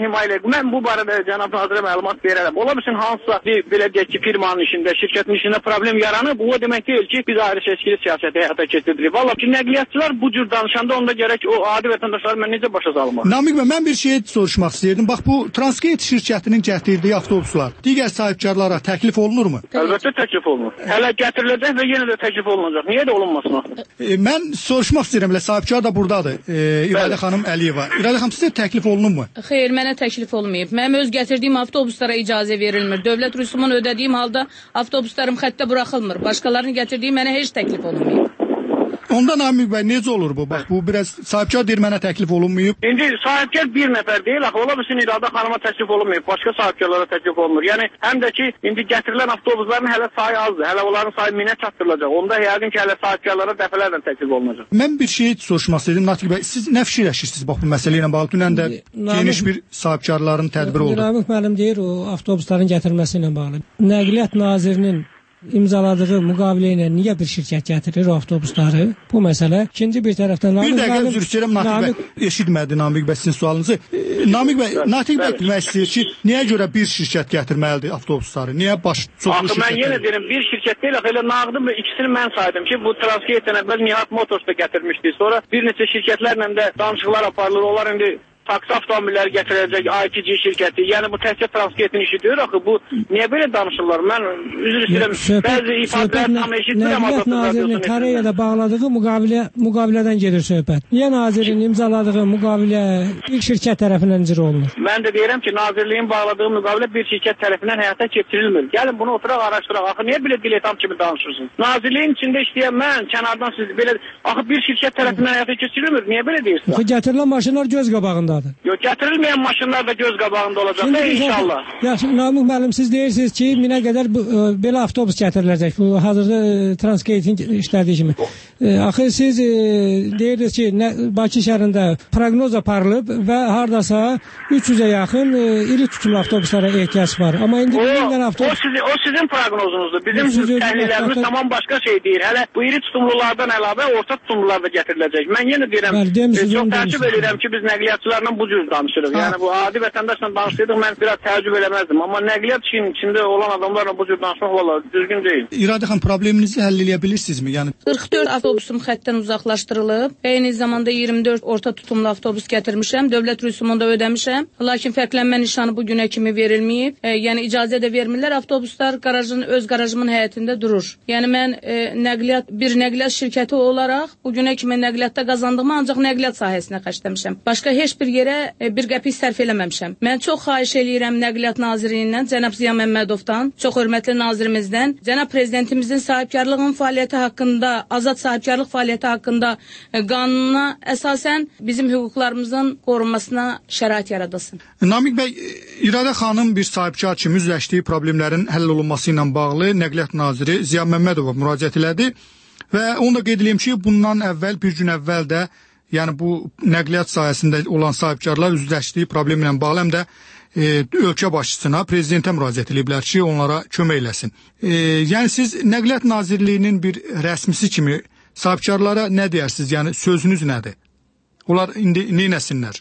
[SPEAKER 3] himayə edir. Mən bu barədə cənab nazirə məlumat verərəm. Ola bilsin hansısa bir belə deyək ki, firmanın işində, şirkətin işində problem yaranıb, bu o demək deyil ki, biz ayrı seçkili siyasəti həyata keçiririk. Vallahi ki, nəqliyyatçılar bu cür danışanda onda gərək o adi vətəndaşları mən necə başa salmaq?
[SPEAKER 1] Namiq bəy, mən bir şey soruşmaq istəyirdim. Bax bu Transgate şirkətinin gətirdiyi avtobuslar digər sahibkarlara təklif olunurmu?
[SPEAKER 3] Əlbəttə təklif olunur. Hələ gətiriləcək və yenə də təklif olunacaq. Niyə də olunmasın o?
[SPEAKER 1] E, mən soruşmaq istəyirəm, elə sahibkar da burdadır. E, İradə xanım Əliyeva. İradə xanım, sizə təklif olunurmu?
[SPEAKER 2] Xeyr, mənə təklif olmayıb. Mənim öz gətirdiyim avtobuslara icazə verilmir. Dövlət rüsumunu ödədiyim halda avtobuslarım xəttə buraxılmır. Başqalarının gətirdiyi mənə heç təklif olunmayıb.
[SPEAKER 1] Onda Namiq bəy, necə olur bu? Bax, bu biraz sahibkar deyir, mənə təklif olunmayıb.
[SPEAKER 3] İndi sahibkar bir nəfər deyil, axı ola bilsin İradə xanıma təklif olunmayıb, başqa sahibkarlara təklif olunur. Yəni, həm də ki, indi gətirilən avtobusların hələ sayı azdır, hələ onların sayı minə çatdırılacaq. Onda yəqin ki, hələ sahibkarlara dəfələrlə təklif olunacaq.
[SPEAKER 1] Mən bir şey soruşmaq istədim, Natiq bəy, siz nə fikirləşirsiniz bax bu məsələ ilə bağlı? Dünən də geniş bir sahibkarların tədbiri oldu.
[SPEAKER 6] Namiq müəllim deyir, o avtobusların gətirilməsi ilə bağlı. Nəqliyyat nazirinin imzaladığı müqavilə ilə niyə bir şirkət gətirir o avtobusları? Bu məsələ. İkinci bir tərəfdən
[SPEAKER 1] Namiq Bir dəqiqə üzr istəyirəm, Natiq bəy eşitmədi Namiq bəy sizin sualınızı. E, Namiq bəy, Natiq bəy demək istəyir ki, niyə görə bir şirkət gətirməlidir avtobusları? Niyə baş çoxlu şirkət?
[SPEAKER 3] Axı mən yenə deyirəm, bir şirkət deyil, axı elə nağdım və ikisini mən saydım ki, bu Transgate-dən əvvəl Nihat Motors da gətirmişdi. Sonra bir neçə şirkətlərlə də danışıqlar aparılır. Onlar indi taksi avtomobilləri gətirəcək I T C şirkəti. Yəni bu təkcə Transgate-in işi deyil axı. Bu niyə belə danışırlar? Mən üzr istəyirəm. Bəzi ifadələr tam eşitmirəm.
[SPEAKER 6] Nəqliyyat nazirinin Koreyada bağladığı müqavilə müqavilədən gedir söhbət. Niyə nazirin imzaladığı müqavilə bir şirkət tərəfindən icra olunur?
[SPEAKER 3] Mən də deyirəm ki, nazirliyin bağladığı müqavilə bir şirkət tərəfindən həyata keçirilmir. Gəlin bunu oturaq araşdıraq. Axı niyə belə diletant kimi danışırsınız? Nazirliyin içində işləyən mən kənardan siz belə axı bir şirkət tərəfindən həyata keçirilmir. Niyə belə deyirsiniz?
[SPEAKER 6] Axı gətirilən maşınlar göz qabağında.
[SPEAKER 3] Yox, gətirilməyən maşınlar da göz qabağında olacaq da inşallah.
[SPEAKER 6] Yaxşı, Namiq müəllim, siz deyirsiniz ki, minə qədər bu, ə, belə avtobus gətiriləcək. Bu hazırda Transgate-in işlədiyi kimi. Ə, axı siz ə, deyirsiniz ki, nə, Bakı şəhərində proqnoz aparılıb və hardasa üç yüzə yaxın ə, iri tutumlu avtobuslara ehtiyac var. Amma indi
[SPEAKER 3] o,
[SPEAKER 6] minə avtobus...
[SPEAKER 3] o, sizin, o sizin proqnozunuzdur. Bizim təhlillərimiz avtobus... tamam başqa şey deyir. Hələ bu iri tutumlulardan əlavə orta tutumlular da gətiriləcək. Mən yenə deyirəm, Bəli, e, çox təəccüb edirəm ki, biz nəqliyyatçılar bu cür danışırıq. Yəni bu adi vətəndaşla danışsaydıq mən biraz təəccüb eləməzdim. Amma nəqliyyat işinin içində olan adamlarla bu cür danışmaq vallahi düzgün deyil.
[SPEAKER 1] İradə xanım, probleminizi həll edə bilirsinizmi? Yəni
[SPEAKER 2] qırx dörd avtobusum xəttdən uzaqlaşdırılıb. Eyni zamanda iyirmi dörd orta tutumlu avtobus gətirmişəm. Dövlət rüsumunu da ödəmişəm. Lakin fərqlənmə nişanı bu günə kimi verilməyib. E, yəni icazə də vermirlər. Avtobuslar qarajın öz qarajımın həyətində durur. Yəni mən e, nəqliyyat bir nəqliyyat şirkəti olaraq bu günə kimi nəqliyyatda qazandığımı ancaq nəqliyyat sahəsinə xərcləmişəm. Başqa heç bir yerə bir qəpik sərf eləməmişəm. Mən çox xahiş eləyirəm Nəqliyyat Nazirliyindən, cənab Ziya Məmmədovdan, çox hörmətli nazirimizdən, cənab prezidentimizin sahibkarlığın fəaliyyəti haqqında, azad sahibkarlıq fəaliyyəti haqqında qanuna əsasən bizim hüquqlarımızın qorunmasına şərait yaradılsın.
[SPEAKER 1] Namiq bəy, İradə xanım bir sahibkar kimi üzləşdiyi problemlərin həll olunması ilə bağlı Nəqliyyat Naziri Ziya Məmmədova müraciət elədi və onu da qeyd edeyim ki, bundan əvvəl, bir gün əvvəl də yəni bu nəqliyyat sahəsində olan sahibkarlar üzləşdiyi problemlə bağlı həm də e, ölkə başçısına, prezidentə müraciət ediblər ki, onlara kömək eləsin. E, yəni siz Nəqliyyat Nazirliyinin bir rəsmisi kimi sahibkarlara nə deyərsiniz? Yəni sözünüz nədir? Onlar indi nə etsinlər?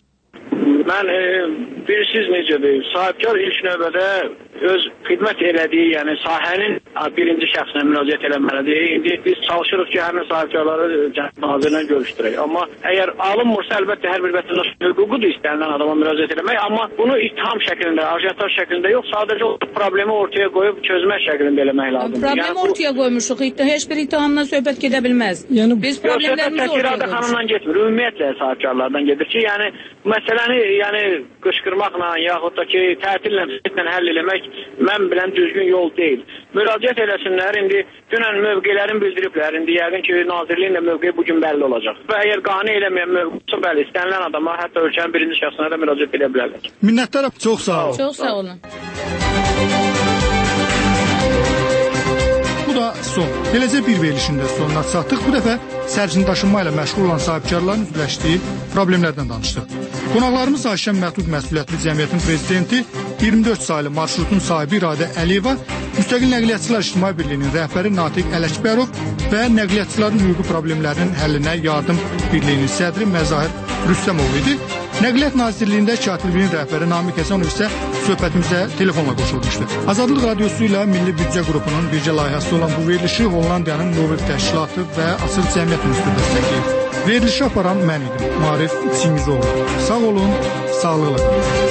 [SPEAKER 3] Mən e, bilirsiniz necədir? Sahibkar ilk növbədə öz xidmət elədiyi, yəni sahənin birinci şəxsinə müraciət eləməlidir. İndi biz çalışırıq ki, həmin sahibkarları Cənab Nazirlə görüşdürək. Amma əgər alınmırsa, əlbəttə hər bir vətəndaş hüququdur istənilən adama müraciət eləmək. Amma bunu ittiham şəklində, ajantaj şəklində yox, sadəcə o problemi ortaya qoyub çözmək şəklində eləmək lazımdır.
[SPEAKER 2] Problemi yəni, ortaya qoymuşuq, heç bir ittihamdan söhbət gedə bilməz. Yəni, biz problemlərimizi ortaya qoymuşuq. Xanımdan
[SPEAKER 3] getmir, ümumiyyətlə sahibkarlardan gedir ki, yəni məsələni yəni qışqırmaqla yaxud da ki, tətillə həll eləmək mən bilən düzgün yol deyil. Müraciət eləsinlər, indi dünən mövqelərin bildiriblər, indi yəqin ki, nazirliyin də mövqeyi bugün bəlli olacaq. Və əgər qane eləməyən mövqeyi bəli, istənilən adama, hətta ölkənin birinci şəxsinə də müraciət edə bilərlər.
[SPEAKER 1] Minnətdarım, çox sağ olun.
[SPEAKER 2] Çox sağ olun.
[SPEAKER 1] Bu da son. Beləcə bir verilişində sonuna çatdıq. Bu dəfə sərnişin daşınma ilə məşğul olan sahibkarların üzləşdiyi problemlərdən danışdıq. Qonaqlarımız Aşəm Məhdud Məsuliyyətli Cəmiyyətin prezidenti, iyirmi dörd saylı marşrutun sahibi İradə Əliyeva, Müstəqil Nəqliyyatçılar İctimai Birliyinin rəhbəri Natiq Ələkbərov və nəqliyyatçıların hüquqi problemlərinin həllinə yardım birliyinin sədri Məzahir Rüstəmov idi. Nəqliyyat Nazirliyində katibliyin rəhbəri Namiq Həsənov isə söhbətimizə telefonla qoşulmuşdu. Azadlıq Radiosu ilə Milli Büdcə qrupunun bircə layihəsi olan bu verilişi Hollandiyanın Nobel Təşkilatı və Açıq Cəmiyyət İnstitutu dəstəkləyir. Verilişi aparan mən idim, Marif Çingizoğlu. Sağ olun, sağlıqla qalın.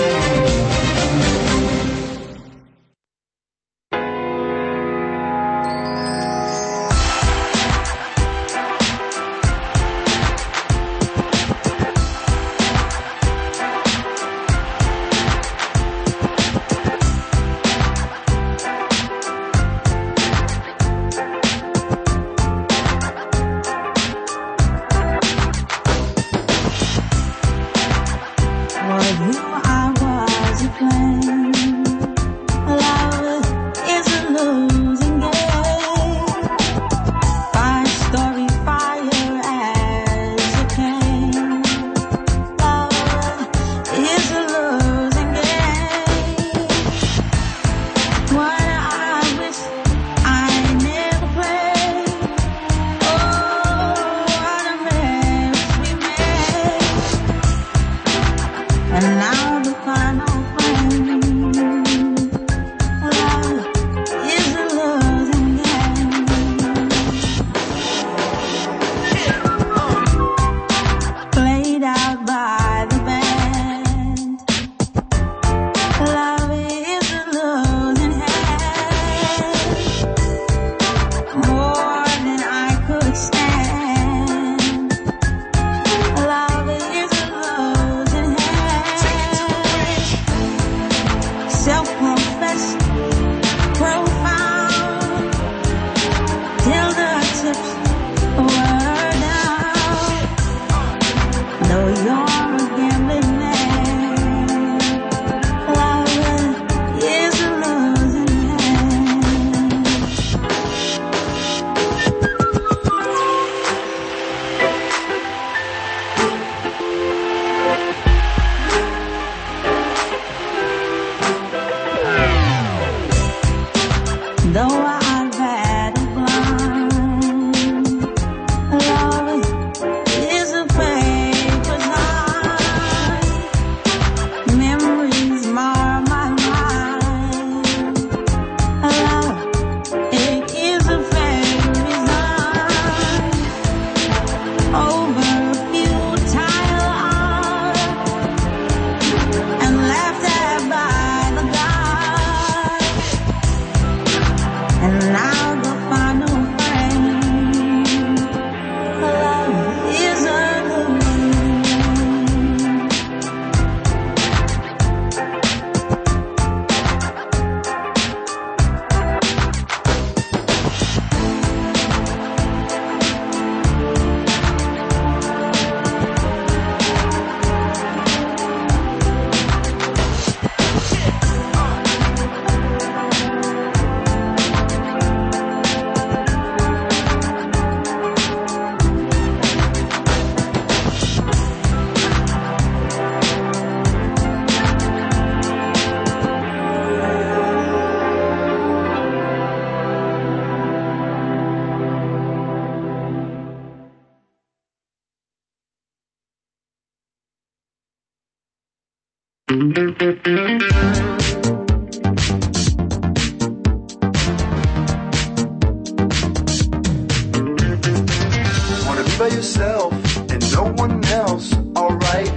[SPEAKER 14] Wanna be by yourself and no one else, alright.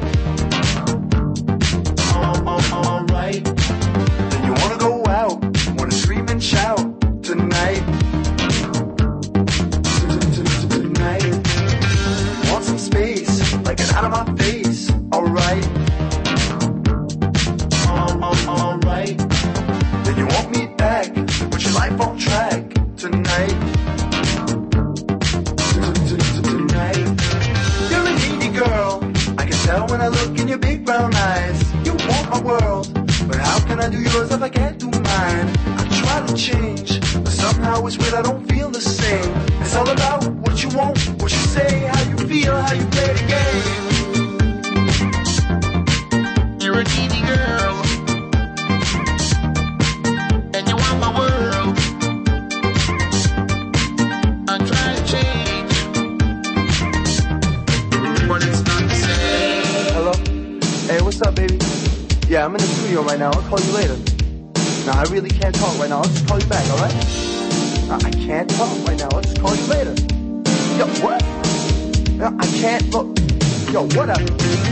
[SPEAKER 14] Alright. Then you wanna go out, wanna scream and shout tonight. Tonight. Want some space, like it out of my face, alright. Alright. Then you want me back, put your life on track tonight. Tonight. You're a needy girl, I can tell when I look in your big brown eyes. You want my world, but how can I do yours if I can't do mine? I try to change, but somehow it's weird, I don't feel the same. It's all about what you want, what you say, how you feel, how you play the game. You're a needy girl, and you want my world. I try to change, but it's not the same. Hello? I'm in the studio right now. I'll call you later. No, I really can't talk right now. I'll just call you back, alright? No, I can't talk right now. I'll just call you later. Yo, what? No, I can't look. Yo, whatever.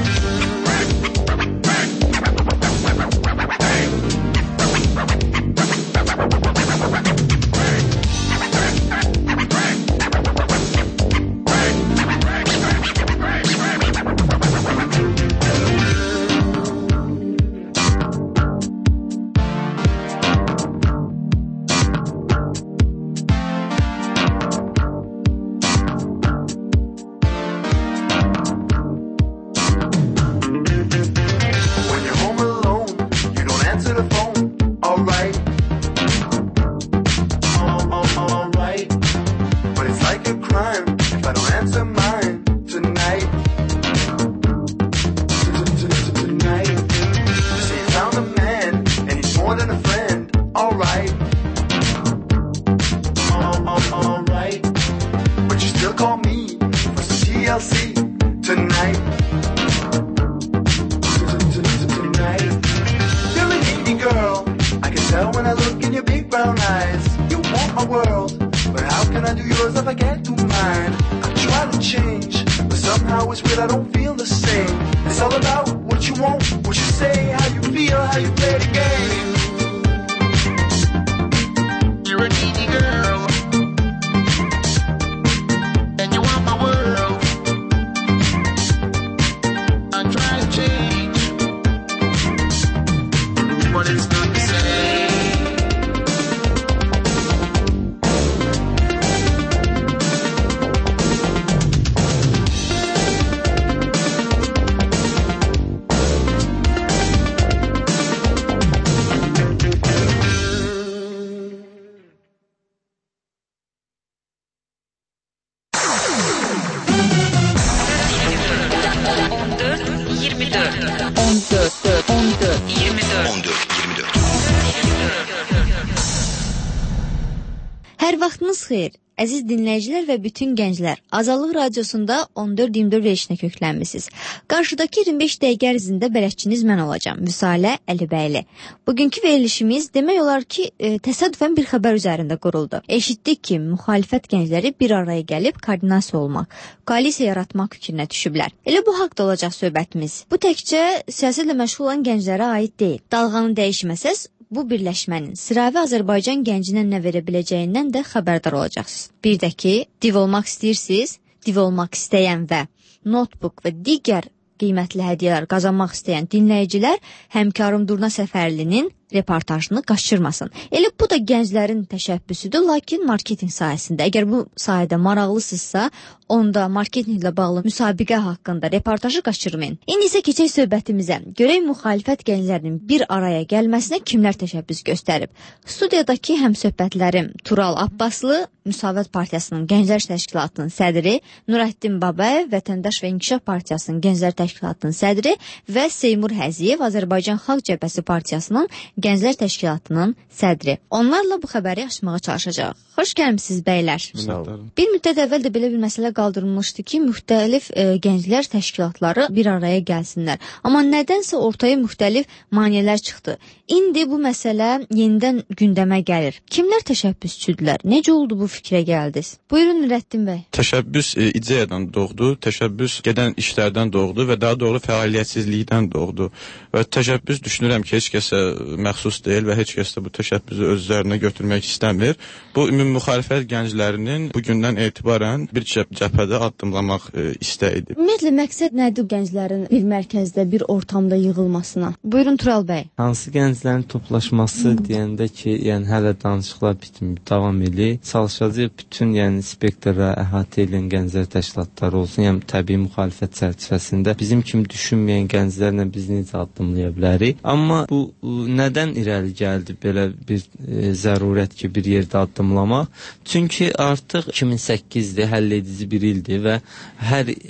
[SPEAKER 15] Hər vaxtınız xeyir, əziz dinləyicilər və bütün gənclər. Azadlıq Radiosunda on dörd iyirmi dörd verilişinə köklənmisiniz. Qarşıdakı iyirmi beş dəqiqə ərzində bələdçiniz mən olacağam, Vüsalə Əlibəyli. Bugünkü verilişimiz demək olar ki, e, təsadüfən bir xəbər üzərində quruldu. Eşitdik ki, müxalifət gəncləri bir araya gəlib koordinasiya olmaq, koalisiya yaratmaq fikrinə düşüblər. Elə bu haqda olacaq söhbətimiz. Bu təkcə siyasətlə məşğul olan gənclərə aid deyil. Dalğanı dəyişməsəz, bu birləşmənin sıravi Azərbaycan gəncinə nə verə biləcəyindən də xəbərdar olacaqsınız. Bir də ki, div olmaq istəyirsiniz, div olmaq istəyən və notebook və digər qiymətli hədiyyələr qazanmaq istəyən dinləyicilər Həmkarım Durna Səfərlinin reportajını qaçırmasın. Elə bu da gənclərin təşəbbüsüdür, lakin marketinq sahəsində. Əgər bu sahədə maraqlısınızsa, onda marketinqlə bağlı müsabiqə haqqında reportajı qaçırmayın. İndi isə keçək söhbətimizə. Görək müxalifət gənclərinin bir araya gəlməsinə kimlər təşəbbüs göstərib. Studiyadakı həmsöhbətlərim Tural Abbaslı, Müsavat Partiyasının Gənclər Təşkilatının sədri, Nurəddin Babayev, Vətəndaş və İnkişaf Partiyasının Gənclər Təşkilatının sədri və Seymur Həziyev, Azərbaycan Xalq Cəbhəsi Partiyasının Gənclər Təşkilatının sədri. Onlarla bu xəbəri açmağa çalışacaq. Xoş gəlmisiniz bəylər. Bir müddət əvvəl də belə bir məsələ qaldırılmışdı ki, müxtəlif e, gənclər təşkilatları bir araya gəlsinlər. Amma nədənsə ortaya müxtəlif maneələr çıxdı. İndi bu məsələ yenidən gündəmə gəlir. Kimlər təşəbbüsçüdülər? Necə oldu bu fikrə gəldiniz? Buyurun Nurəddin bəy.
[SPEAKER 16] Təşəbbüs e, ideyadan doğdu, təşəbbüs gedən işlərdən doğdu və daha doğru fəaliyyətsizlikdən doğdu. Və təşəbbüs düşünürəm ki, heç kəsə məxsus deyil və heç kəs də bu təşəbbüsü öz üzərinə götürmək istəmir. Bu ümumi müxalifət gənclərinin bugündən etibarən bir cəbhədə addımlamaq e, istəyidir.
[SPEAKER 15] Ümumiyyətlə məqsəd nədir gənclərin bir mərkəzdə, bir ortamda yığılmasına? Buyurun Tural bəy.
[SPEAKER 17] Hansı gənclərin toplaşması deyəndə ki, yəni hələ danışıqlar bitmir, davam edir. Çalışacaq bütün yəni spektrə əhatə edən gənclər təşkilatları olsun, yəni təbii müxalifət çərçivəsində bizim kimi düşünməyən gənclərlə biz necə addımlaya bilərik. Amma bu nədən irəli gəldi belə bir e, zərurət ki, bir yerdə addımlamaq? Çünki artıq iki min səkkizdir, həll edici bir ildir və hər e,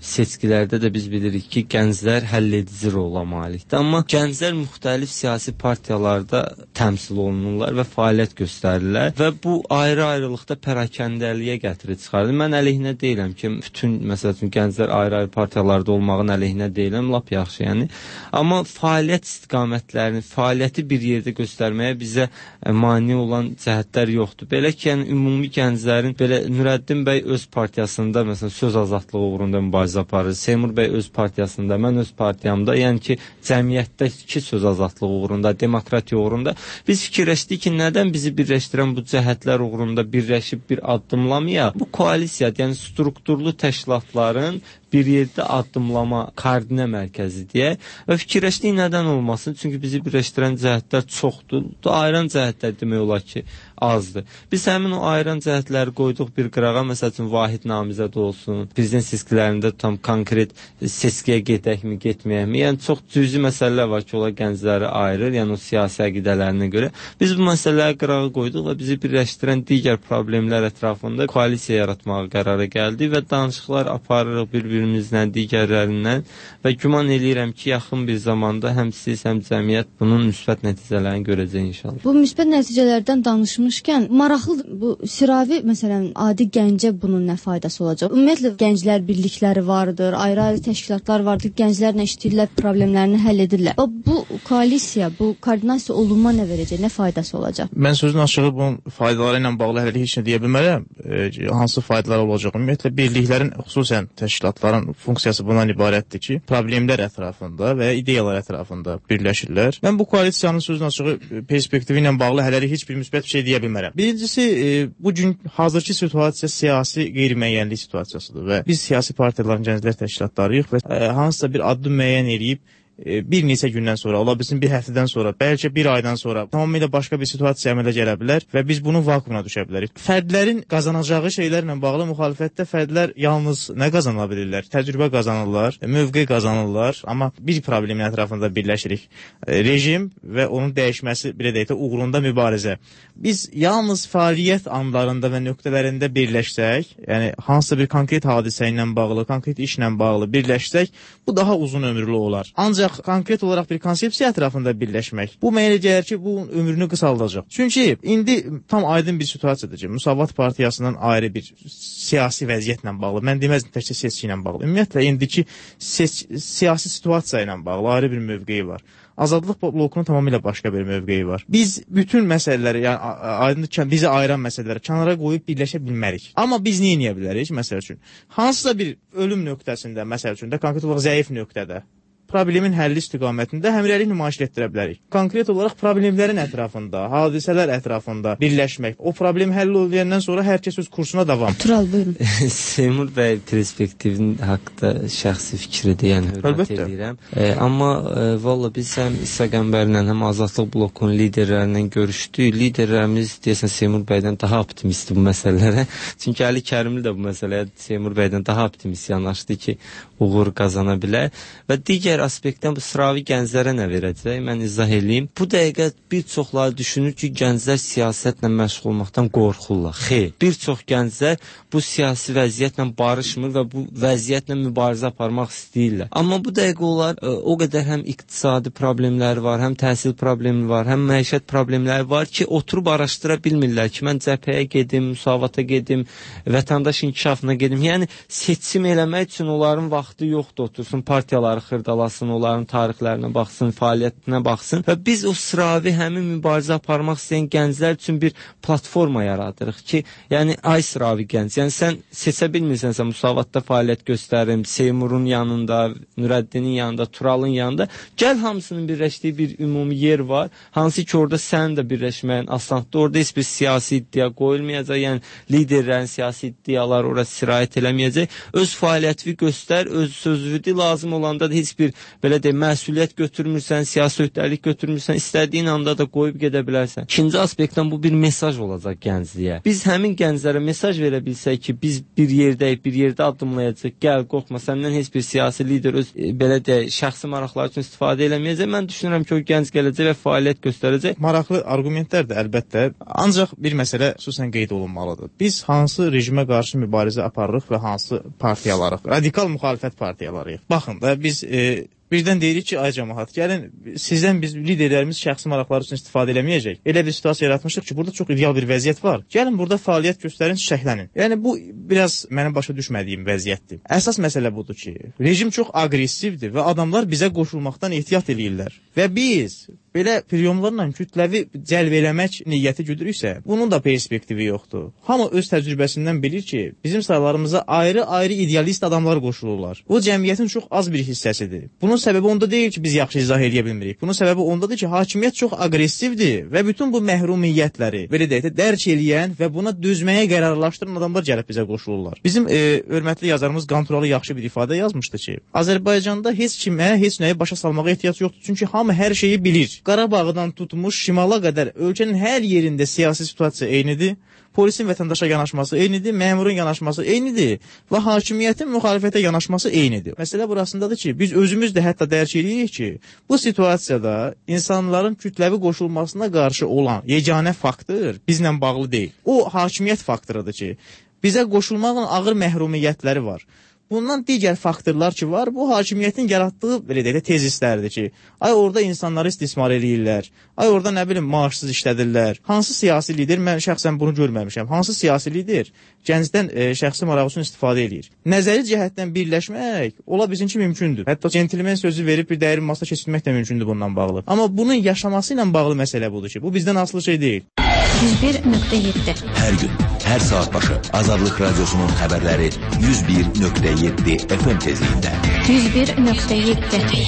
[SPEAKER 17] seçkilərdə də biz bilirik ki, gənclər həlledici rola malikdir. Amma gənclər müxtəlif siyasi partiyalarda təmsil olunurlar və fəaliyyət göstərirlər və bu ayrı-ayrılıqda pərakəndəliyə gətirib çıxardır. Mən əleyhinə deyiləm ki, bütün məsəl üçün gənclər ayrı-ayrı partiyalarda olmağın əleyhinə deyiləm, lap yaxşı yəni. Amma fəaliyyət istiqamətlərini, fəaliyyəti bir yerdə göstərməyə bizə mane olan cəhətlər yoxdur. Belə ki, yəni ümumi gənclərin belə Nurəddin bəy öz partiyasında məsələn söz azadlığı uğrunda mübarizə aparır. Seymur bəy öz partiyasında, mən öz partiyamda, yəni ki, cəmiyyətdəki söz azadlığı uğrunda, demokratiya uğrunda biz fikirləşdik ki, nədən bizi birləşdirən bu cəhətlər uğrunda birləşib bir addımlamaya? Bu koalisiya, yəni strukturlu təşkilatların bir yerdə addımlama koordinə mərkəzi deyək və fikirləşdik nədən olmasın? Çünki bizi birləşdirən cəhətlər çoxdur. Ayıran cəhətlər demək olar ki, azdır. Biz həmin o ayıran cəhətləri qoyduq bir qırağa, məsəl üçün Vahid namizəd olsun, prezident seçkilərində tam konkret seçkiyə gedəkmi, getməyəkmi? Yəni çox cüzi məsələlər var ki, ola gəncləri ayırır, yəni o siyasi əqidələrinə görə. Biz bu məsələləri qırağa qoyduq və bizi birləşdirən digər problemlər ətrafında koalisiya yaratmağa qərara gəldi və danışıqlar aparırıq bir-birimizlə, digərlərindən və güman eləyirəm ki, yaxın bir zamanda həm siz, həm cəmiyyət bunun müsbət nəticələrini görəcək inşallah.
[SPEAKER 18] Bu müsbət nəticələrdən danışmışkən, maraqlıdır bu sıravi, məsələn, adi gəncə bunun nə faydası olacaq? Ümumiyyətlə, gənclər birlikləri vardır, ayrı-ayrı təşkilatlar vardır, gənclərlə işləyirlər, problemlərini həll edirlər. Bu koalisiya, bu koordinasiya olunma nə verəcək, nə faydası olacaq?
[SPEAKER 19] Mən sözün açığı bunun faydaları ilə bağlı hələ heç nə deyə bilmərəm. E, hansı faydalar olacaq? Ümumiyyətlə, birliklərin, xüsusən təşkilatların funksiyası bundan ibarətdir ki, problemlər ətrafında və ideyalar ətrafında birləşirlər. Mən bu koalisiyanın sözün açığı perspektivi ilə bağlı hələ heç bir müsbət bir şey deyə bilmərəm. Birincisi, e, bu gün hazırki situasiya siyasi qeyri-müəyyənlik situasiyasıdır və biz siyasi partiyaların gənclər təşkilatlarıyıq və e, hansısa bir addım müəyyən edib bir neçə gündən sonra, ola bilsin bir həftədən sonra, bəlkə bir aydan sonra tamamilə başqa bir situasiya əmələ gələ bilər və biz bunun vakuumuna düşə bilərik. Fərdlərin qazanacağı şeylərlə bağlı müxalifətdə fərdlər yalnız nə qazana bilirlər? Təcrübə qazanırlar, mövqe qazanırlar, amma bir problemin ətrafında birləşirik. Rejim və onun dəyişməsi, belə deyək də, uğrunda mübarizə. Biz yalnız fəaliyyət anlarında və nöqtələrində birləşsək, yəni hansısa bir konkret hadisə ilə bağlı, konkret işlə bağlı birləşsək, bu daha uzun ömürlü olar. Ancaq konkret olaraq bir konsepsiya ətrafında birləşmək, bu mənə gəlir ki, bu ömrünü qısaldacaq. Çünki indi tam aydın bir situasiyadır ki, Müsavat Partiyasından ayrı bir siyasi vəziyyətlə bağlı, mən deməzdim təkcə seçki ilə bağlı, ümumiyyətlə indiki seç, siyasi situasiya ilə bağlı ayrı bir mövqeyi var. Azadlıq blokunun tamamilə başqa bir mövqeyi var. Biz bütün məsələləri, yəni aydın bizi ayıran məsələləri kənara qoyub birləşə bilmərik. Amma biz nə edə bilərik? Məsəl üçün, hansısa bir ölüm nöqtəsində, məsəl üçün də konkret olaraq zəif nöqtədə problemin həlli istiqamətində həmrəylik nümayiş etdirə bilərik. Konkret olaraq problemlərin ətrafında, hadisələr ətrafında birləşmək, o problem həll olunandan sonra hər kəs öz kursuna davam.
[SPEAKER 18] Tural, buyurun.
[SPEAKER 17] Seymur bəy perspektivin haqqda şəxsi fikridir, yəni hörmət edirəm. E, amma e, valla biz həm İsa Qəmbərlə, həm Azadlıq blokunun liderlərindən görüşdük. Liderlərimiz deyəsən Seymur bəydən daha optimistdir bu məsələlərə. Çünki Əli Kərimli də bu məsələyə Seymur bəydən daha optimist yanaşdı ki, uğur qazana bilər və digər aspektdən bu sıravi gənclərə nə verəcək? Mən izah edeyim. Bu dəqiqə bir çoxları düşünür ki, gənclər siyasətlə məşğul olmaqdan qorxurlar. Xeyr. Bir çox gənclər bu siyasi vəziyyətlə barışmır və bu vəziyyətlə mübarizə aparmaq istəyirlər. Amma bu dəqiqə onlar ə, o qədər həm iqtisadi problemləri var, həm təhsil problemi var, həm məişət problemləri var ki, oturub araşdıra bilmirlər ki, mən cəbhəyə gedim, müsavata gedim, vətəndaş inkişafına gedim. Yəni seçim eləmək üçün onların vaxtı yoxdur, otursun partiyaları xırdalasın, onların tarixlərinə baxsın, fəaliyyətinə baxsın və biz o sıravi həmin mübarizə aparmaq istəyən gənclər üçün bir platforma yaradırıq ki, yəni ay sıravi gənc, yəni sən seçə bilmirsənsə Müsavatda fəaliyyət göstərim, Seymurun yanında, Nurəddinin yanında, Turalın yanında, gəl hamısının birləşdiyi bir ümumi yer var, hansı ki orada sən də birləşməyin asandır, orada heç bir siyasi iddia qoyulmayacaq, yəni liderlərin siyasi iddiaları orada sirayət eləməyəcək, öz fəaliyyətini göstər, öz sözünü lazım olanda da heç bir belə deyək, məsuliyyət götürmürsən, siyasi öhdəlik götürmürsən, istədiyin anda da qoyub gedə bilərsən. İkinci aspektdən bu bir mesaj olacaq gəncliyə. Biz həmin gənclərə mesaj verə bilsək ki, biz bir yerdəyik, bir yerdə addımlayacaq, gəl, qorxma, səndən heç bir siyasi lider öz e, belə deyək, şəxsi maraqlar üçün istifadə eləməyəcək. Mən düşünürəm ki, o gənc gələcək və fəaliyyət göstərəcək.
[SPEAKER 19] Maraqlı arqumentlər də əlbəttə, ancaq bir məsələ xüsusən qeyd olunmalıdır. Biz hansı rejimə qarşı mübarizə aparırıq və hansı partiyalarıq? Radikal müxalifət partiyalarıyıq. Baxın da biz e, birdən deyirik ki, ay cəmaət, gəlin sizdən biz liderlərimiz şəxsi maraqları üçün istifadə eləməyəcək. Elə bir situasiya yaratmışıq ki, burada çox ideal bir vəziyyət var. Gəlin burada fəaliyyət göstərin, çiçəklənin. Yəni bu biraz mənim başa düşmədiyim vəziyyətdir. Əsas məsələ budur ki, rejim çox aqressivdir və adamlar bizə qoşulmaqdan ehtiyat eləyirlər. Və biz belə priyomlarla kütləvi cəlb eləmək niyyəti güdürüksə, bunun da perspektivi yoxdur. Hamı öz təcrübəsindən bilir ki, bizim saylarımıza ayrı-ayrı idealist adamlar qoşulurlar. Bu cəmiyyətin çox az bir hissəsidir. Bunun səbəbi onda deyil ki, biz yaxşı izah edə bilmirik. Bunun səbəbi ondadır ki, hakimiyyət çox aqressivdir və bütün bu məhrumiyyətləri, belə deyək də, dərk eləyən və buna dözməyə qərarlaşdıran adamlar gəlib bizə qoşulurlar. Bizim e, hörmətli yazarımız Qanturalı yaxşı bir ifadə yazmışdı ki, Azərbaycanda heç kimə, heç nəyə başa salmağa ehtiyac yoxdur. Çünki hamı hər şeyi bilir. Qarabağdan tutmuş Şimala qədər ölkənin hər yerində siyasi situasiya eynidir. Polisin vətəndaşa yanaşması eynidir, məmurun yanaşması eynidir və hakimiyyətin müxalifətə yanaşması eynidir. Məsələ burasındadır ki, biz özümüz də hətta dərk edirik ki, bu situasiyada insanların kütləvi qoşulmasına qarşı olan yeganə faktor bizlə bağlı deyil. O hakimiyyət faktorudur ki, bizə qoşulmağın ağır məhrumiyyətləri var. Bundan digər faktorlar ki var, bu hakimiyyətin yaratdığı belə deyək, tezislərdir ki, ay orada insanları istismar eləyirlər, ay orada nə bilim maaşsız işlədirlər. Hansı siyasi lider, mən şəxsən bunu görməmişəm, hansı siyasi lider gəncdən e, şəxsi marağı üçün istifadə eləyir. Nəzəri cəhətdən birləşmək ola bizim ki mümkündür. Hətta centilmen sözü verib bir dəyərin masada keçirmək də mümkündür bundan bağlı. Amma bunun yaşaması ilə bağlı məsələ budur ki, bu bizdən asılı şey deyil.
[SPEAKER 5] yüz bir nöqtə yeddi.
[SPEAKER 4] Hər gün, hər saat başı Azadlıq Radiosunun xəbərləri yüz bir nöqtə yeddi F M tezliyində.
[SPEAKER 5] yüz bir nöqtə yeddi.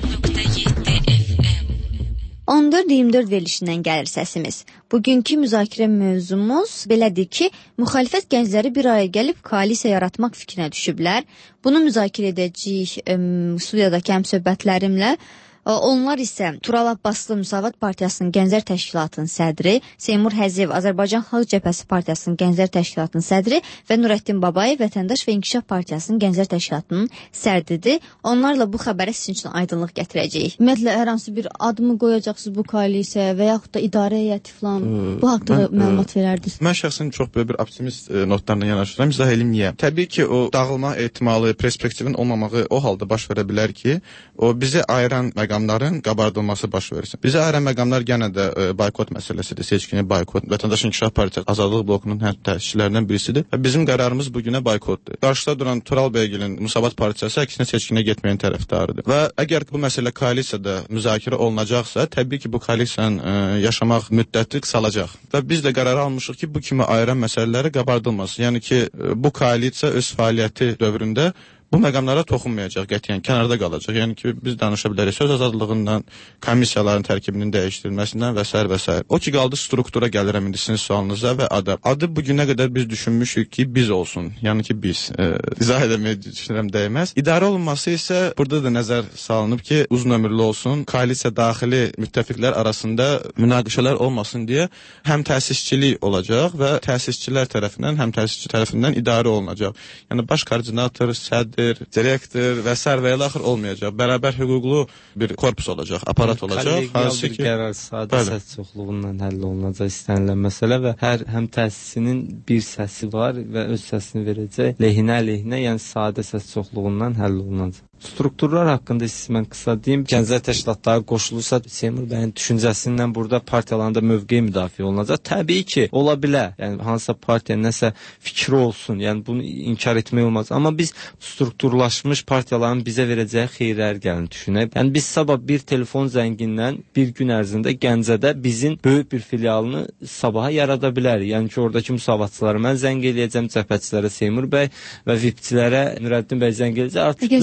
[SPEAKER 15] on dörd iyirmi dörd verilişindən gəlir səsimiz. Bugünkü müzakirə mövzumuz belədir ki, müxalifət gəncləri bir araya gəlib koalisiya yaratmaq fikrinə düşüblər. Bunu müzakirə edəcəyik studiyadakı həmsöhbətlərimlə. Onlar isə Tural Abbaslı Müsavat Partiyasının Gənclər Təşkilatının sədri, Seymur Həziyev Azərbaycan Xalq Cəbhəsi Partiyasının Gənclər Təşkilatının sədri və Nurəddin Babayev Vətəndaş və İnkişaf Partiyasının Gənclər Təşkilatının sədridir. Onlarla bu xəbərə sizin üçün aydınlıq gətirəcəyik.
[SPEAKER 18] Ümumiyyətlə hər hansı bir adımı qoyacaqsınız bu koalisiyaya və yaxud da idarə heyəti falan bu haqqda mən, məlumat verərdiniz.
[SPEAKER 16] Mən şəxsən çox böyle bir optimist e, notlarla yanaşıram. İzah eləyim niyə? Təbii ki, o dağılma ehtimalı, perspektivin olmamağı o halda baş verə bilər ki, o bizi ayıran məqamların qabardılması baş versin. Bizə ayıran məqamlar yenə də e, boykot məsələsidir. Seçkini boykot. Vətəndaş İnkişaf Partiyası Azadlıq blokunun həm təşkilərindən birisidir və bizim qərarımız bu günə boykotdur. Qarşıda duran Tural Beygilin Müsavat Partiyası əksinə seçkinə getməyin tərəfdarıdır. Və əgər bu məsələ koalisiyada müzakirə olunacaqsa, təbii ki, bu koalisiyanın e, yaşamaq müddəti qısalacaq. Və biz də qərar almışıq ki, bu kimi ayıran məsələləri qabardılmasın. Yəni ki, e, bu koalisiya öz fəaliyyəti dövründə bu məqamlara toxunmayacaq, qətiyyən kənarda qalacaq. Yəni ki, biz danışa bilərik söz azadlığından, komissiyaların tərkibinin dəyişdirilməsindən və s. və s. O ki, qaldı struktura gəlirəm indi sizin sualınıza və adı. Adı bugünə qədər biz düşünmüşük ki, biz olsun. Yəni ki, biz. E, izah edəməyə düşünürəm dəyməz. İdarə olunması isə burada da nəzər salınıb ki, uzun ömürlü olsun, koalisiya daxili müttəfiqlər arasında münaqişələr olmasın deyə həm təsisçilik olacaq və təsisçilər tərəfindən, həm təsisçi tərəfindən idarə olunacaq. Yəni baş koordinator, sədr, direktor və s. və ilə axır olmayacaq. Bərabər hüquqlu bir korpus olacaq, aparat olacaq.
[SPEAKER 17] Hansı ki, qərar sadə səs çoxluğundan həll olunacaq istənilən məsələ və hər həm təsisinin bir səsi var və öz səsini verəcək lehinə-lehinə, yəni sadə səs çoxluğundan həll olunacaq. Strukturlar haqqında siz mən qısa deyim. Gənclər təşkilatları qoşulursa, Seymur bəyin düşüncəsindən burada partiyalarında mövqeyi müdafiə olunacaq. Təbii ki, ola bilər. Yəni hansısa partiya nəsə fikri olsun. Yəni bunu inkar etmək olmaz. Amma biz strukturlaşmış partiyaların bizə verəcəyi xeyrlər gəlin düşünək. Yəni biz sabah bir telefon zəngindən bir gün ərzində Gəncədə bizim böyük bir filialını sabaha yarada bilərik. Yəni ki, oradakı müsavatçılara mən zəng eləyəcəm, cəbhəçilərə Seymur bəy və V I P-çilərə Nurəddin bəy zəng eləyəcək.
[SPEAKER 18] Əgər Seymur bəy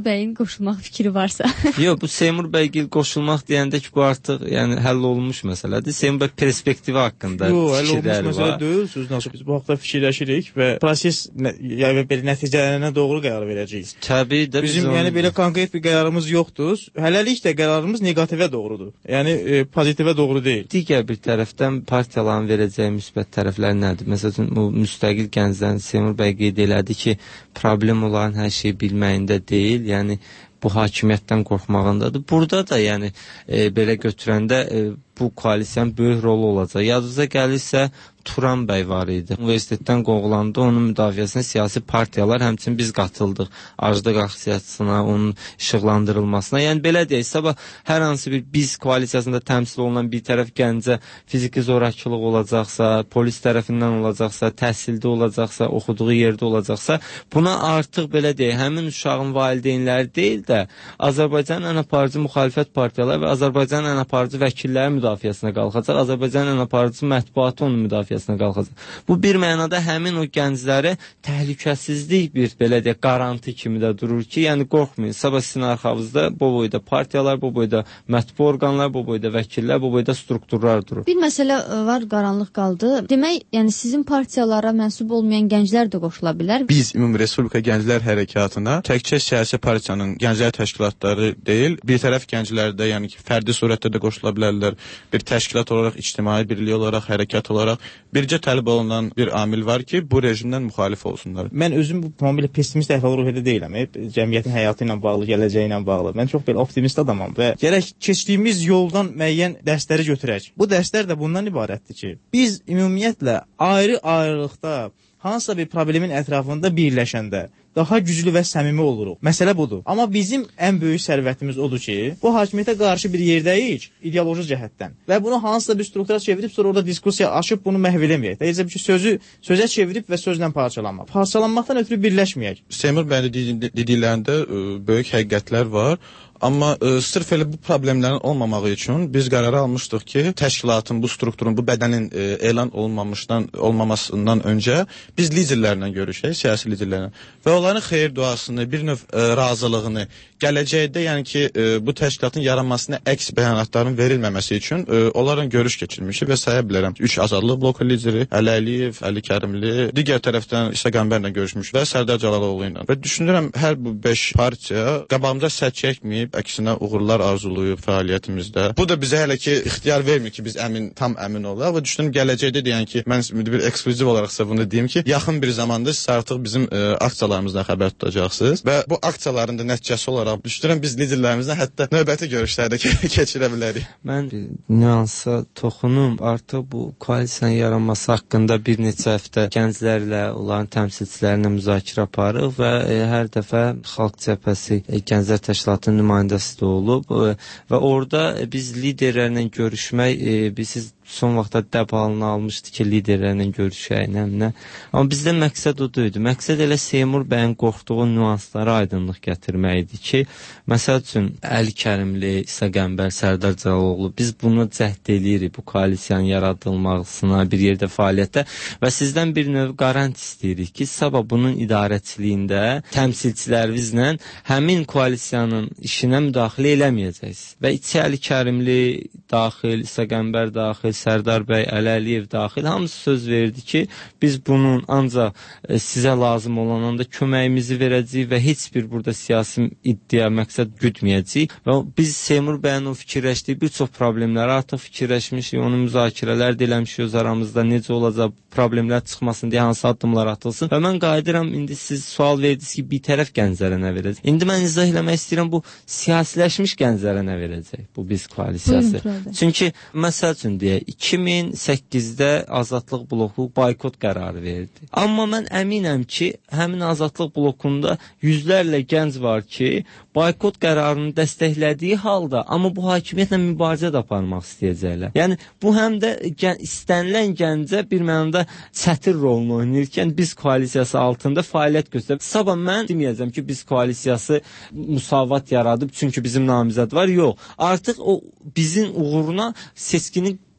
[SPEAKER 18] bəyin qoşulmaq fikri varsa.
[SPEAKER 17] Yox, bu Seymur bəygil qoşulmaq deyəndə ki, bu artıq yəni həll olunmuş məsələdir. Seymur bəy perspektivi haqqında
[SPEAKER 19] Yox, həll
[SPEAKER 17] fikirləri
[SPEAKER 19] olmuş məsələ
[SPEAKER 17] var.
[SPEAKER 19] deyil. Sözün açıq biz bu haqda fikirləşirik və proses yəni belə nəticələrinə doğru qərar verəcəyik.
[SPEAKER 17] Təbii də
[SPEAKER 19] bizim
[SPEAKER 17] biz
[SPEAKER 19] yəni
[SPEAKER 17] onu...
[SPEAKER 19] belə konkret bir qərarımız yoxdur. Hələlik də qərarımız neqativə doğrudur. Yəni e, pozitivə doğru deyil.
[SPEAKER 17] Digər bir tərəfdən partiyaların verəcəyi müsbət tərəflər nədir? Məsələn, bu müstəqil gənclərin Seymur bəy qeyd elədi ki, problem olan hər şeyi bilməyində deyil, yəni bu hakimiyyətdən qorxmağındadır. Burada da yəni e, belə götürəndə e, bu koalisiyanın böyük rolu olacaq. Yadınıza gəlirsə Turan bəy var idi. Universitetdən qovulanda onun müdafiəsinə siyasi partiyalar, həmçinin biz qatıldıq. Aclıq aksiyasına, onun işıqlandırılmasına. Yəni belə deyək, sabah hər hansı bir biz koalisiyasında təmsil olunan bir tərəf gəncə fiziki zorakılıq olacaqsa, polis tərəfindən olacaqsa, təhsildə olacaqsa, oxuduğu yerdə olacaqsa, buna artıq belə deyək, həmin uşağın valideynləri deyil də Azərbaycanın ən aparıcı müxalifət partiyaları və Azərbaycanın ən aparıcı vəkilləri müdafiəsinə qalxacaq. Azərbaycanın ən aparıcı mətbuatı onun müdafiəsinə qalxacaq. Bu bir mənada həmin o gəncləri təhlükəsizlik bir belə deyək qaranti kimi də durur ki, yəni qorxmayın. Sabah sizin arxavızda bu boyda partiyalar, bu boyda mətbu orqanlar, bu boyda vəkillər, bu boyda strukturlar durur.
[SPEAKER 18] Bir məsələ var, qaranlıq qaldı. Demək, yəni sizin partiyalara mənsub olmayan gənclər də qoşula bilər.
[SPEAKER 16] Biz Ümumi Respublika Gənclər Hərəkatına təkcə siyasi partiyanın gənclər təşkilatları deyil, bir tərəf gənclər də, yəni ki, fərdi surətdə də qoşula bilərlər. Bir təşkilat olaraq, ictimai birlik olaraq, hərəkat olaraq bircə tələb olunan bir amil var ki, bu rejimdən müxalif olsunlar.
[SPEAKER 19] Mən özüm bu tamamilə pessimist əhval ruhiyyədə deyiləm. Hep cəmiyyətin həyatı ilə bağlı, gələcəyi ilə bağlı. Mən çox belə optimist adamam və gərək keçdiyimiz yoldan müəyyən dərsləri götürək. Bu dərslər də bundan ibarətdir ki, biz ümumiyyətlə ayrı-ayrılıqda hansısa bir problemin ətrafında birləşəndə daha güclü və səmimi oluruq. Məsələ budur. Amma bizim ən böyük sərvətimiz odur ki, bu hakimiyyətə qarşı bir yerdəyik, ideoloji cəhətdən. Və bunu hansısa bir struktura çevirib, sonra orada diskusiya açıb bunu məhv eləməyək. Deyəcəm ki, sözü sözə çevirib və sözlə parçalanmaq. Parçalanmaqdan ötürü birləşməyək.
[SPEAKER 16] Seymur bəy dediklərində böyük həqiqətlər var. Amma e, sırf elə bu problemlərin olmamağı üçün biz qərar almışdıq ki, təşkilatın, bu strukturun, bu bədənin e, elan olmamışdan, olmamasından öncə biz liderlərlə görüşək, siyasi liderlərlə və onların xeyir duasını, bir növ e, razılığını, gələcəkdə yəni ki, e, bu təşkilatın yaranmasına əks bəyanatların verilməməsi üçün e, onlarla görüş keçirmişik və saya bilərəm. Üç Azadlıq bloku lideri, Əli Əliyev, Əli Kərimli, digər tərəfdən İsa Qəmbərlə görüşmüş və Sərdar Cəlaloğlu ilə. Və düşünürəm, hər bu beş partiya qabağımıza sədd çəkməyib, əksinə uğurlar arzuluyub fəaliyyətimizdə. Bu da bizə hələ ki ixtiyar vermir ki, biz əmin, tam əmin olaq və düşünürəm gələcəkdə deyən ki, mən bir ekskluziv olaraqsa bunu deyim ki, yaxın bir zamanda siz artıq bizim e, aksiyalarımızdan xəbər tutacaqsınız və bu aksiyaların da nəticəsi olaraq düşünürəm biz liderlərimizlə hətta növbəti görüşlərdə keçirə bilərik.
[SPEAKER 17] Mən nüansa toxunum. Artıq bu koalisiyanın yaranması haqqında bir neçə həftə gənclərlə, onların təmsilçilərlə müzakirə aparıq və e, hər dəfə Xalq Cəbhəsi e, Gənclər Təşkilatının nümayəndəsi də olub və orada biz liderlərlə görüşmək, e, biz siz son vaxtda dəb halını almışdı ki, liderlərlə görüşək, nə, nə. Amma bizdə məqsəd o deyildi. Məqsəd elə Seymur bəyin qorxduğu nüanslara aydınlıq gətirmək idi ki, məsəl üçün Əli Kərimli, İsa Qəmbər, Sərdar Cəlaloğlu, biz bunu cəhd eləyirik, bu koalisiyanın yaradılmasına, bir yerdə fəaliyyətdə və sizdən bir növ qarant istəyirik ki, sabah bunun idarəçiliyində təmsilçilərimizlə həmin koalisiyanın işinə müdaxilə eləməyəcəksiniz. Və içi Əli Kərimli daxil, İsa Qəmbər daxil, Sərdar bəy, Əli Əliyev daxil hamısı söz verdi ki, biz bunun ancaq e, sizə lazım olan anda köməyimizi verəcəyik və heç bir burada siyasi iddia, məqsəd güdməyəcəyik və biz Seymur bəyin o fikirləşdiyi bir çox problemləri artıq fikirləşmişik, onun müzakirələr də eləmişik öz aramızda, necə olacaq, problemlər çıxmasın deyə hansı addımlar atılsın və mən qayıdıram, indi siz sual verdiniz ki, bir tərəf gənclərə nə verəcək? İndi mən izah eləmək istəyirəm, bu siyasiləşmiş gənclərə nə verəcək bu biz koalisiyası? Çünki məsəl üçün deyək, iki min səkkizdə Azadlıq bloku boykot qərarı verdi. Amma mən əminəm ki, həmin Azadlıq blokunda yüzlərlə gənc var ki, boykot qərarını dəstəklədiyi halda, amma bu hakimiyyətlə mübarizə də aparmaq istəyəcəklər. Yəni, bu həm də gən, istənilən gəncə bir mənada çətir rolunu oynayırkən biz koalisiyası altında fəaliyyət göstərib. Sabah mən deməyəcəm ki, biz koalisiyası müsavat yaradıb, çünki bizim namizəd var. Yox, artıq o bizim uğuruna seçkinin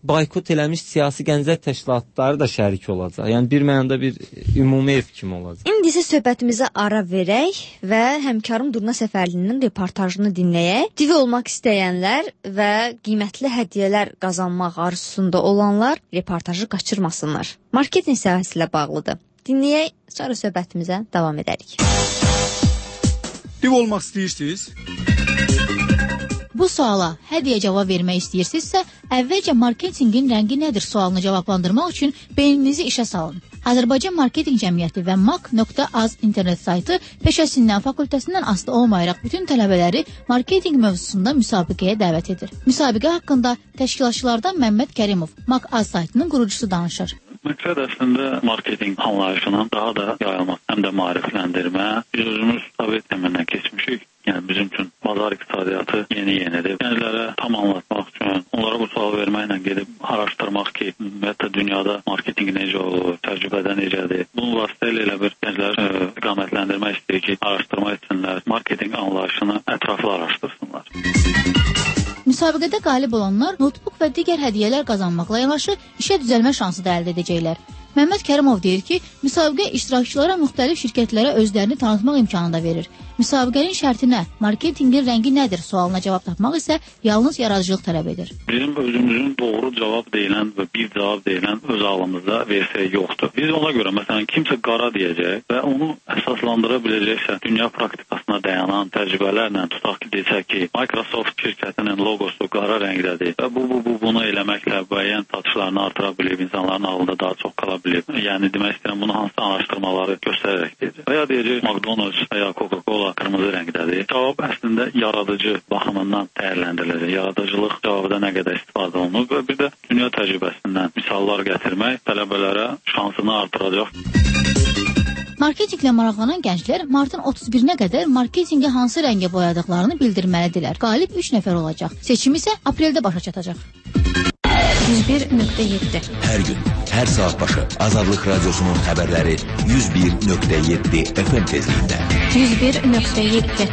[SPEAKER 17] boykot eləmiş siyasi gənclər təşkilatları da şərik olacaq. Yəni bir mənada bir ümumi ev kimi olacaq.
[SPEAKER 15] İndi isə söhbətimizə ara verək və həmkarım Durna Səfərlinin reportajını dinləyək. Divi olmaq istəyənlər və qiymətli hədiyyələr qazanmaq arzusunda olanlar reportajı qaçırmasınlar. Marketinq sahəsi ilə bağlıdır. Dinləyək, sonra söhbətimizə davam edərik.
[SPEAKER 1] Div olmaq istəyirsiniz?
[SPEAKER 20] Bu suala hədiyyə cavab vermək istəyirsinizsə, əvvəlcə marketinqin rəngi nədir sualını cavablandırmaq üçün beyninizi işə salın. Azərbaycan Marketinq Cəmiyyəti və mak nöqtə az internet saytı peşəsindən, fakültəsindən asılı olmayaraq bütün tələbələri marketinq mövzusunda müsabiqəyə dəvət edir. Müsabiqə haqqında təşkilatçılardan Məmməd Kərimov mak az saytının qurucusu danışır.
[SPEAKER 21] Məqsəd əslində marketinq anlayışının daha da yayılmaq, həm də maarifləndirmə. Biz özümüz Sovet zəmindən keçmişik. Yəni bizim üçün bazar iqtisadiyyatı yeni-yenidir. Gənclərə tam anlatmaq üçün, onlara bu sual verməklə gedib araşdırmaq ki, ümumiyyətlə dünyada marketinq necə olur, təcrübədə necədir. Bunun vasitəsilə elə bir gəncləri istiqamətləndirmək istəyir ki, araşdırma etsinlər, marketinq anlayışını ətraflı araşdırsınlar.
[SPEAKER 20] Müsabiqədə qalib olanlar notebook və digər hədiyyələr qazanmaqla yanaşı işə düzəlmə şansı da əldə edəcəklər. Məmməd Kərimov deyir ki, müsabiqə iştirakçılara müxtəlif şirkətlərə özlərini tanıtmaq imkanı da verir. Müsabiqənin şərtinə, marketinqin rəngi nədir sualına cavab tapmaq isə yalnız yaradıcılıq tələb edir.
[SPEAKER 21] Bizim özümüzün doğru cavab deyilən və bir cavab deyilən öz ağlımızda versiya yoxdur. Biz ona görə, məsələn, kimsə qara deyəcək və onu əsaslandıra biləcəksə, dünya praktikasına dayanan təcrübələrlə tutaq ki, desək ki, Microsoft şirkətinin logosu qara rəngdədir və bu, bu, bu bunu eləməklə müəyyən satışlarını artıra bilib, insanların ağlında daha çox qala bilib. Yəni, demək istəyirəm, bunu hansı araşdırmaları göstərərək deyəcək. Və ya deyəcək, McDonald's və ya Coca-Cola qırmızı rəngdədir. Cavab əslində yaradıcı baxımından dəyərləndirilir. Yaradıcılıq cavabda nə qədər istifadə olunur və bir də dünya təcrübəsindən misallar gətirmək tələbələrə şansını artıracaq.
[SPEAKER 20] Marketinqlə maraqlanan gənclər martın otuz birinə qədər marketinqi hansı rəngə boyadıqlarını bildirməlidirlər. Qalib üç nəfər olacaq. Seçim isə apreldə başa çatacaq.
[SPEAKER 5] yüz bir nöqtə yeddi.
[SPEAKER 4] Hər gün, hər saat başı Azadlıq Radiosunun xəbərləri yüz bir nöqtə yeddi F M tezliyində.
[SPEAKER 5] yüz bir nöqtə yeddi.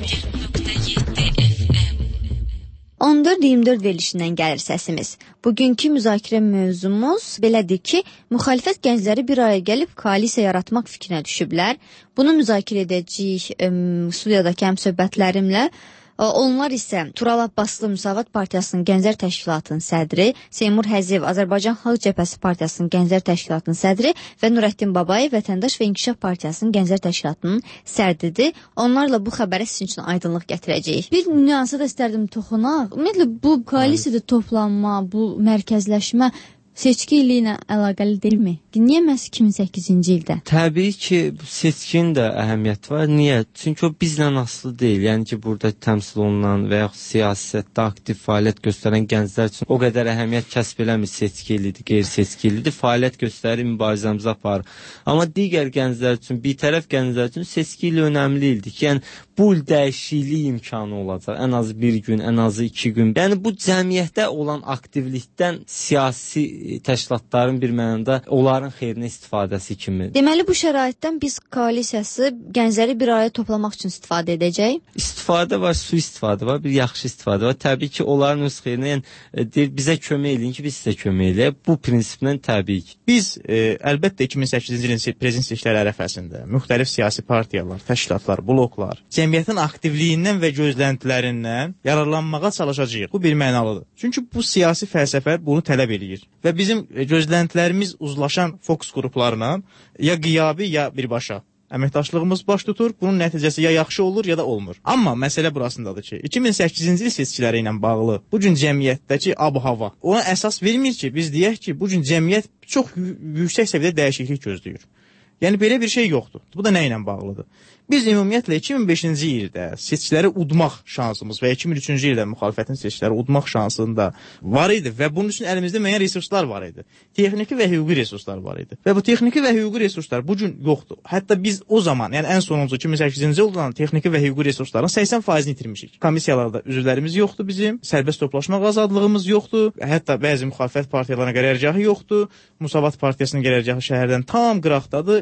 [SPEAKER 15] on dörd iyirmi dörd verilişindən gəlir səsimiz. Bugünkü müzakirə mövzumuz belədir ki, müxalifət gəncləri bir araya gəlib koalisiya yaratmaq fikrinə düşüblər. Bunu müzakirə edəcəyik studiyadakı həmsöhbətlərimlə. Onlar isə Tural Abbaslı Müsavat Partiyasının Gənclər Təşkilatının sədri, Seymur Həziyev Azərbaycan Xalq Cəbhəsi Partiyasının Gənclər Təşkilatının sədri və Nurəddin Babayev Vətəndaş və İnkişaf Partiyasının Gənclər Təşkilatının sədridir. Onlarla bu xəbərə sizin üçün aydınlıq gətirəcəyik.
[SPEAKER 18] Bir nüansa da istərdim toxunaq. Ümumiyyətlə bu koalisiyada toplanma, bu mərkəzləşmə seçki ili ilə əlaqəli deyilmi? Niyə məhz iki min səkkizinci ildə?
[SPEAKER 17] Təbii ki, seçkin də əhəmiyyət var. Niyə? Çünki o bizlə asılı deyil. Yəni ki, burada təmsil olunan və yaxud siyasətdə aktiv fəaliyyət göstərən gənclər üçün o qədər əhəmiyyət kəsb eləmir seçki ilidir, qeyri-seçki ilidir. Fəaliyyət göstərir, mübarizəmizi aparır. Amma digər gənclər üçün, bir tərəf gənclər üçün seçki ili önəmli ildir ki, yəni bu il dəyişiklik imkanı olacaq. Ən azı bir gün, ən azı iki gün. Yəni bu cəmiyyətdə olan aktivlikdən siyasi təşkilatların bir mənada onların xeyrinə istifadəsi kimi.
[SPEAKER 15] Deməli bu şəraitdən biz koalisiyası gəncləri bir araya toplamaq üçün istifadə edəcək.
[SPEAKER 17] İstifadə var, su istifadə var, bir yaxşı istifadə var. Təbii ki, onların öz xeyrinə, yəni deyir, bizə kömək eləyin ki, biz sizə kömək eləyək. Bu prinsiplə təbii ki.
[SPEAKER 19] Biz e, əlbəttə iki min səkkizinci ilin prezident seçkiləri ərəfəsində müxtəlif siyasi partiyalar, təşkilatlar, bloklar cəmiyyətin aktivliyindən və gözləntilərindən yararlanmağa çalışacağıq. Bu bir mənalıdır. Çünki bu siyasi fəlsəfə bunu tələb eləyir. Və bizim gözləntilərimiz uzlaşan fokus qruplarla ya qiyabi, ya birbaşa əməkdaşlığımız baş tutur. Bunun nəticəsi ya yaxşı olur, ya da olmur. Amma məsələ burasındadır ki, iki min səkkizinci il seçkiləri ilə bağlı bu gün cəmiyyətdəki ab-hava ona əsas vermir ki, biz deyək ki, bu gün cəmiyyət çox yüksək səviyyədə dəyişiklik gözləyir. Yəni belə bir şey yoxdur. Bu da nə ilə bağlıdır? Biz ümumiyyətlə iki min beşinci ildə seçkiləri udmaq şansımız və iki min üçüncü ildə müxalifətin seçkiləri udmaq şansında var idi və bunun üçün əlimizdə müəyyən resurslar var idi. Texniki və hüquqi resurslar var idi. Və bu texniki və hüquqi resurslar bu gün yoxdur. Hətta biz o zaman, yəni ən sonuncu iki min səkkizinci ildə olan texniki və hüquqi resursların səksən faizini itirmişik. Komissiyalarda üzvlərimiz yoxdur bizim, sərbəst toplaşmaq azadlığımız yoxdur, hətta bəzi müxalifət partiyalarına qərargahı yoxdur, Müsavat Partiyasının qərargahı şəhərdən tam qıraqdadır.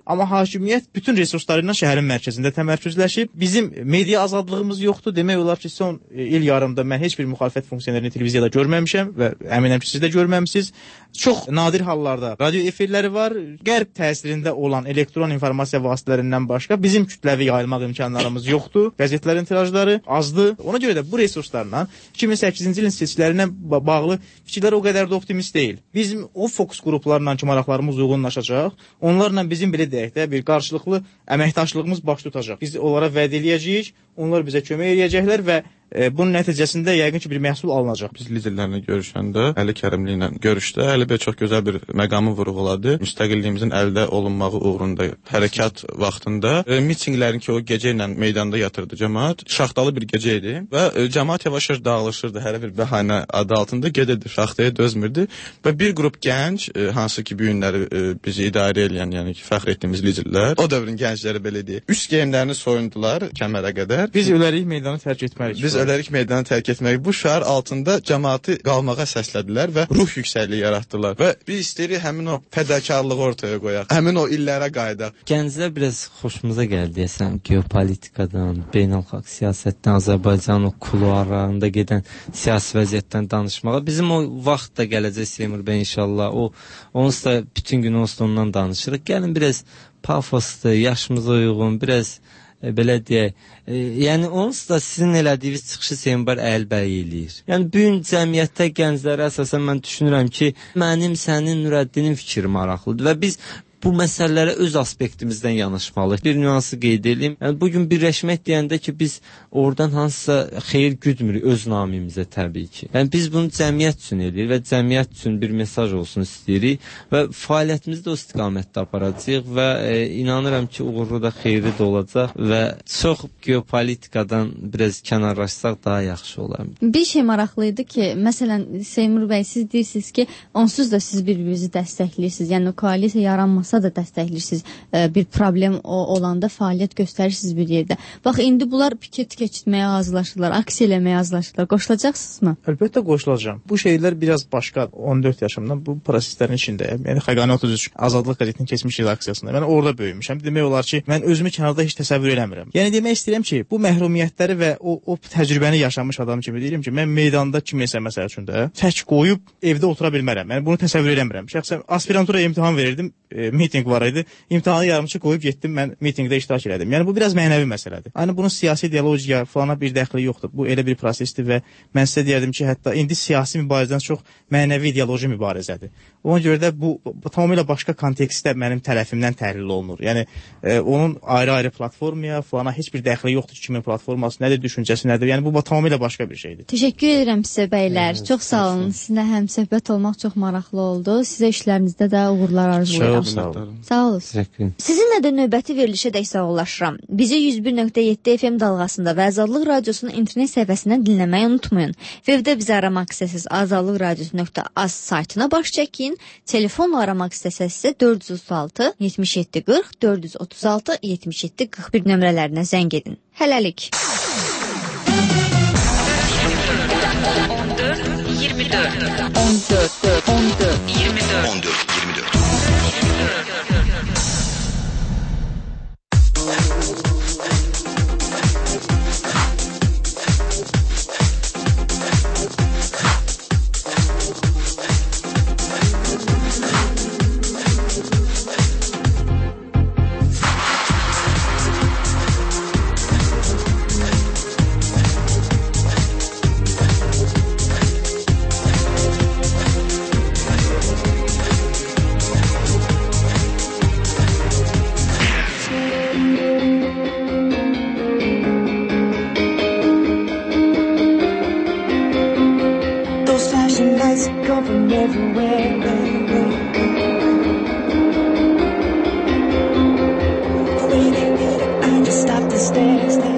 [SPEAKER 19] Amma hakimiyyət bütün resursları ilə şəhərin mərkəzində təmərküzləşib. Bizim media azadlığımız yoxdur. Demək olar ki, son il yarımda mən heç bir müxalifət funksionerini televiziyada görməmişəm və əminəm ki, siz də görməmisiniz. Çox nadir hallarda radio efirləri var. Qərb təsirində olan elektron informasiya vasitələrindən başqa bizim kütləvi yayılmaq imkanlarımız yoxdur. Qəzetlərin tirajları azdır. Ona görə də bu resurslarla iki min səkkizinci ilin seçkilərinə bağlı fikirlər o qədər də optimist deyil. Bizim o fokus qruplarla ki, maraqlarımız uyğunlaşacaq, onlarla bizim belə deyək də bir qarşılıqlı əməkdaşlığımız baş tutacaq. Biz onlara vəd eləyəcəyik, onlar bizə kömək eləyəcəklər və E, bunun nəticəsində yəqin ki, bir məhsul alınacaq.
[SPEAKER 16] Biz liderlərlə görüşəndə, Əli Kərimli ilə görüşdə Əli bəy çox gözəl bir məqamı vurğuladı. Müstəqilliyimizin əldə olunmağı uğrunda hərəkat vaxtında e, mitinqlərin ki, o gecə ilə meydanda yatırdı cəmaət. Şaxtalı bir gecə idi və e, cəmaət yavaş-yavaş dağılışırdı. Hər bir bəhanə adı altında gedirdi, şaxtaya dözmürdü və bir qrup gənc, e, hansı ki, bu günləri e, bizi idarə edən, yəni ki, fəxr etdiyimiz liderlər, o dövrün gəncləri belə deyək, üst geyimlərini soyundular kəmərə qədər.
[SPEAKER 19] Biz ölərik meydanı tərk etməliyik.
[SPEAKER 16] Biz ölərik meydanı tərk etmək. Bu şəhər altında cəmaatı qalmağa səslədilər və ruh yüksəkliyi yaratdılar. Və biz istəyirik həmin o fədakarlığı ortaya qoyaq. Həmin o illərə qayıdaq.
[SPEAKER 17] Gənclər biraz xoşumuza gəldi deyəsən, geopolitikadan, beynəlxalq siyasətdən, Azərbaycanın o kuluarlarında gedən siyasi vəziyyətdən danışmağa. Bizim o vaxt da gələcək Seymur bəy inşallah. O onsuz da bütün gün onsuz ondan danışırıq. Gəlin biraz pafoslu, yaşımıza uyğun, biraz e, belə deyək, e, yəni onsuz da sizin elədiyiniz çıxışı Seymur Əlbəy eləyir. Yəni bu gün cəmiyyətdə gənclərə əsasən mən düşünürəm ki, mənim, sənin, Nurəddinin fikri maraqlıdır və biz bu məsələlərə öz aspektimizdən yanaşmalıyıq. Bir nüansı qeyd edeyim. Yəni bugün birləşmək deyəndə ki, biz oradan hansısa xeyir güdmürük öz namimizə təbii ki. Yəni biz bunu cəmiyyət üçün edirik və cəmiyyət üçün bir mesaj olsun istəyirik və fəaliyyətimizi də o istiqamətdə aparacağıq və e, inanıram ki, uğurlu da xeyri də olacaq və çox geopolitikadan biraz kənarlaşsaq daha yaxşı olar.
[SPEAKER 18] Bir şey maraqlı idi ki, məsələn Seymur bəy, siz deyirsiniz ki, onsuz da siz bir-birinizi dəstəkləyirsiniz. Yəni koalisiya yaranmasa da dəstəkləyirsiniz. Bir problem olanda fəaliyyət göstərirsiniz bir yerdə. Bax, indi bunlar piket keçirməyə hazırlaşırlar, aksiya eləməyə hazırlaşırlar. Qoşulacaqsınızmı?
[SPEAKER 19] Əlbəttə qoşulacağam. Bu şeylər biraz başqa. on dörd yaşımdan bu proseslərin içindəyəm. Yəni Xəqani otuz üç Azadlıq qəzetinin keçmiş il aksiyasında. Mən orada böyümüşəm. Demək olar ki, mən özümü kənarda heç təsəvvür eləmirəm. Yəni demək istəyirəm ki, bu məhrumiyyətləri və o, o təcrübəni yaşamış adam kimi deyirəm ki, mən meydanda kiməsə məsəl üçün də tək qoyub evdə otura bilmərəm. Yəni bunu təsəvvür eləmirəm. Şəxsən aspirantura imtahan verirdim. E, miting var idi. İmtahanı yarımçı qoyub getdim, mən mitingdə iştirak elədim. Yəni bu biraz mənəvi məsələdir. Yəni bunun siyasi ideologiya falana bir dəxli yoxdur. Bu elə bir prosesdir və mən sizə deyərdim ki, hətta indi siyasi mübarizədən çox mənəvi ideoloji mübarizədir. Ona görə də bu, bu tamamilə başqa kontekstdə mənim tərəfimdən təhlil olunur. Yəni e, onun ayrı-ayrı platformaya, falana heç bir dəxli yoxdur ki, kimin platforması nədir, düşüncəsi nədir. Yəni bu tamamilə başqa bir şeydir.
[SPEAKER 18] Təşəkkür edirəm sizə bəylər. Evet, çox sağ olun. Sizinlə həmsöhbət olmaq çox maraqlı oldu. Sizə işlərinizdə də uğurlar arzulayıram.
[SPEAKER 17] Sağ olun.
[SPEAKER 18] Sağ olun. Sizinlə də növbəti verilişə dək sağollaşıram. Bizi yüz bir nöqtə yeddi F M dalğasında və Azadlıq Radiosunun internet səhifəsindən dinləməyi unutmayın. Webdə bizi aramaq istəsəz azadlıq radiosu nöqtə az saytına baş çəkin. Telefonla aramaq istəsəz isə dörd yüz otuz altı yetmiş yeddi qırx, dörd yüz otuz altı yetmiş yeddi qırx bir nömrələrinə zəng edin. Hələlik.
[SPEAKER 7] on dörd iyirmi dörd on dörd on dörd iyirmi dörd on dörd iyirmi dörd
[SPEAKER 14] from everywhere. The way they did it, I just stopped and stared.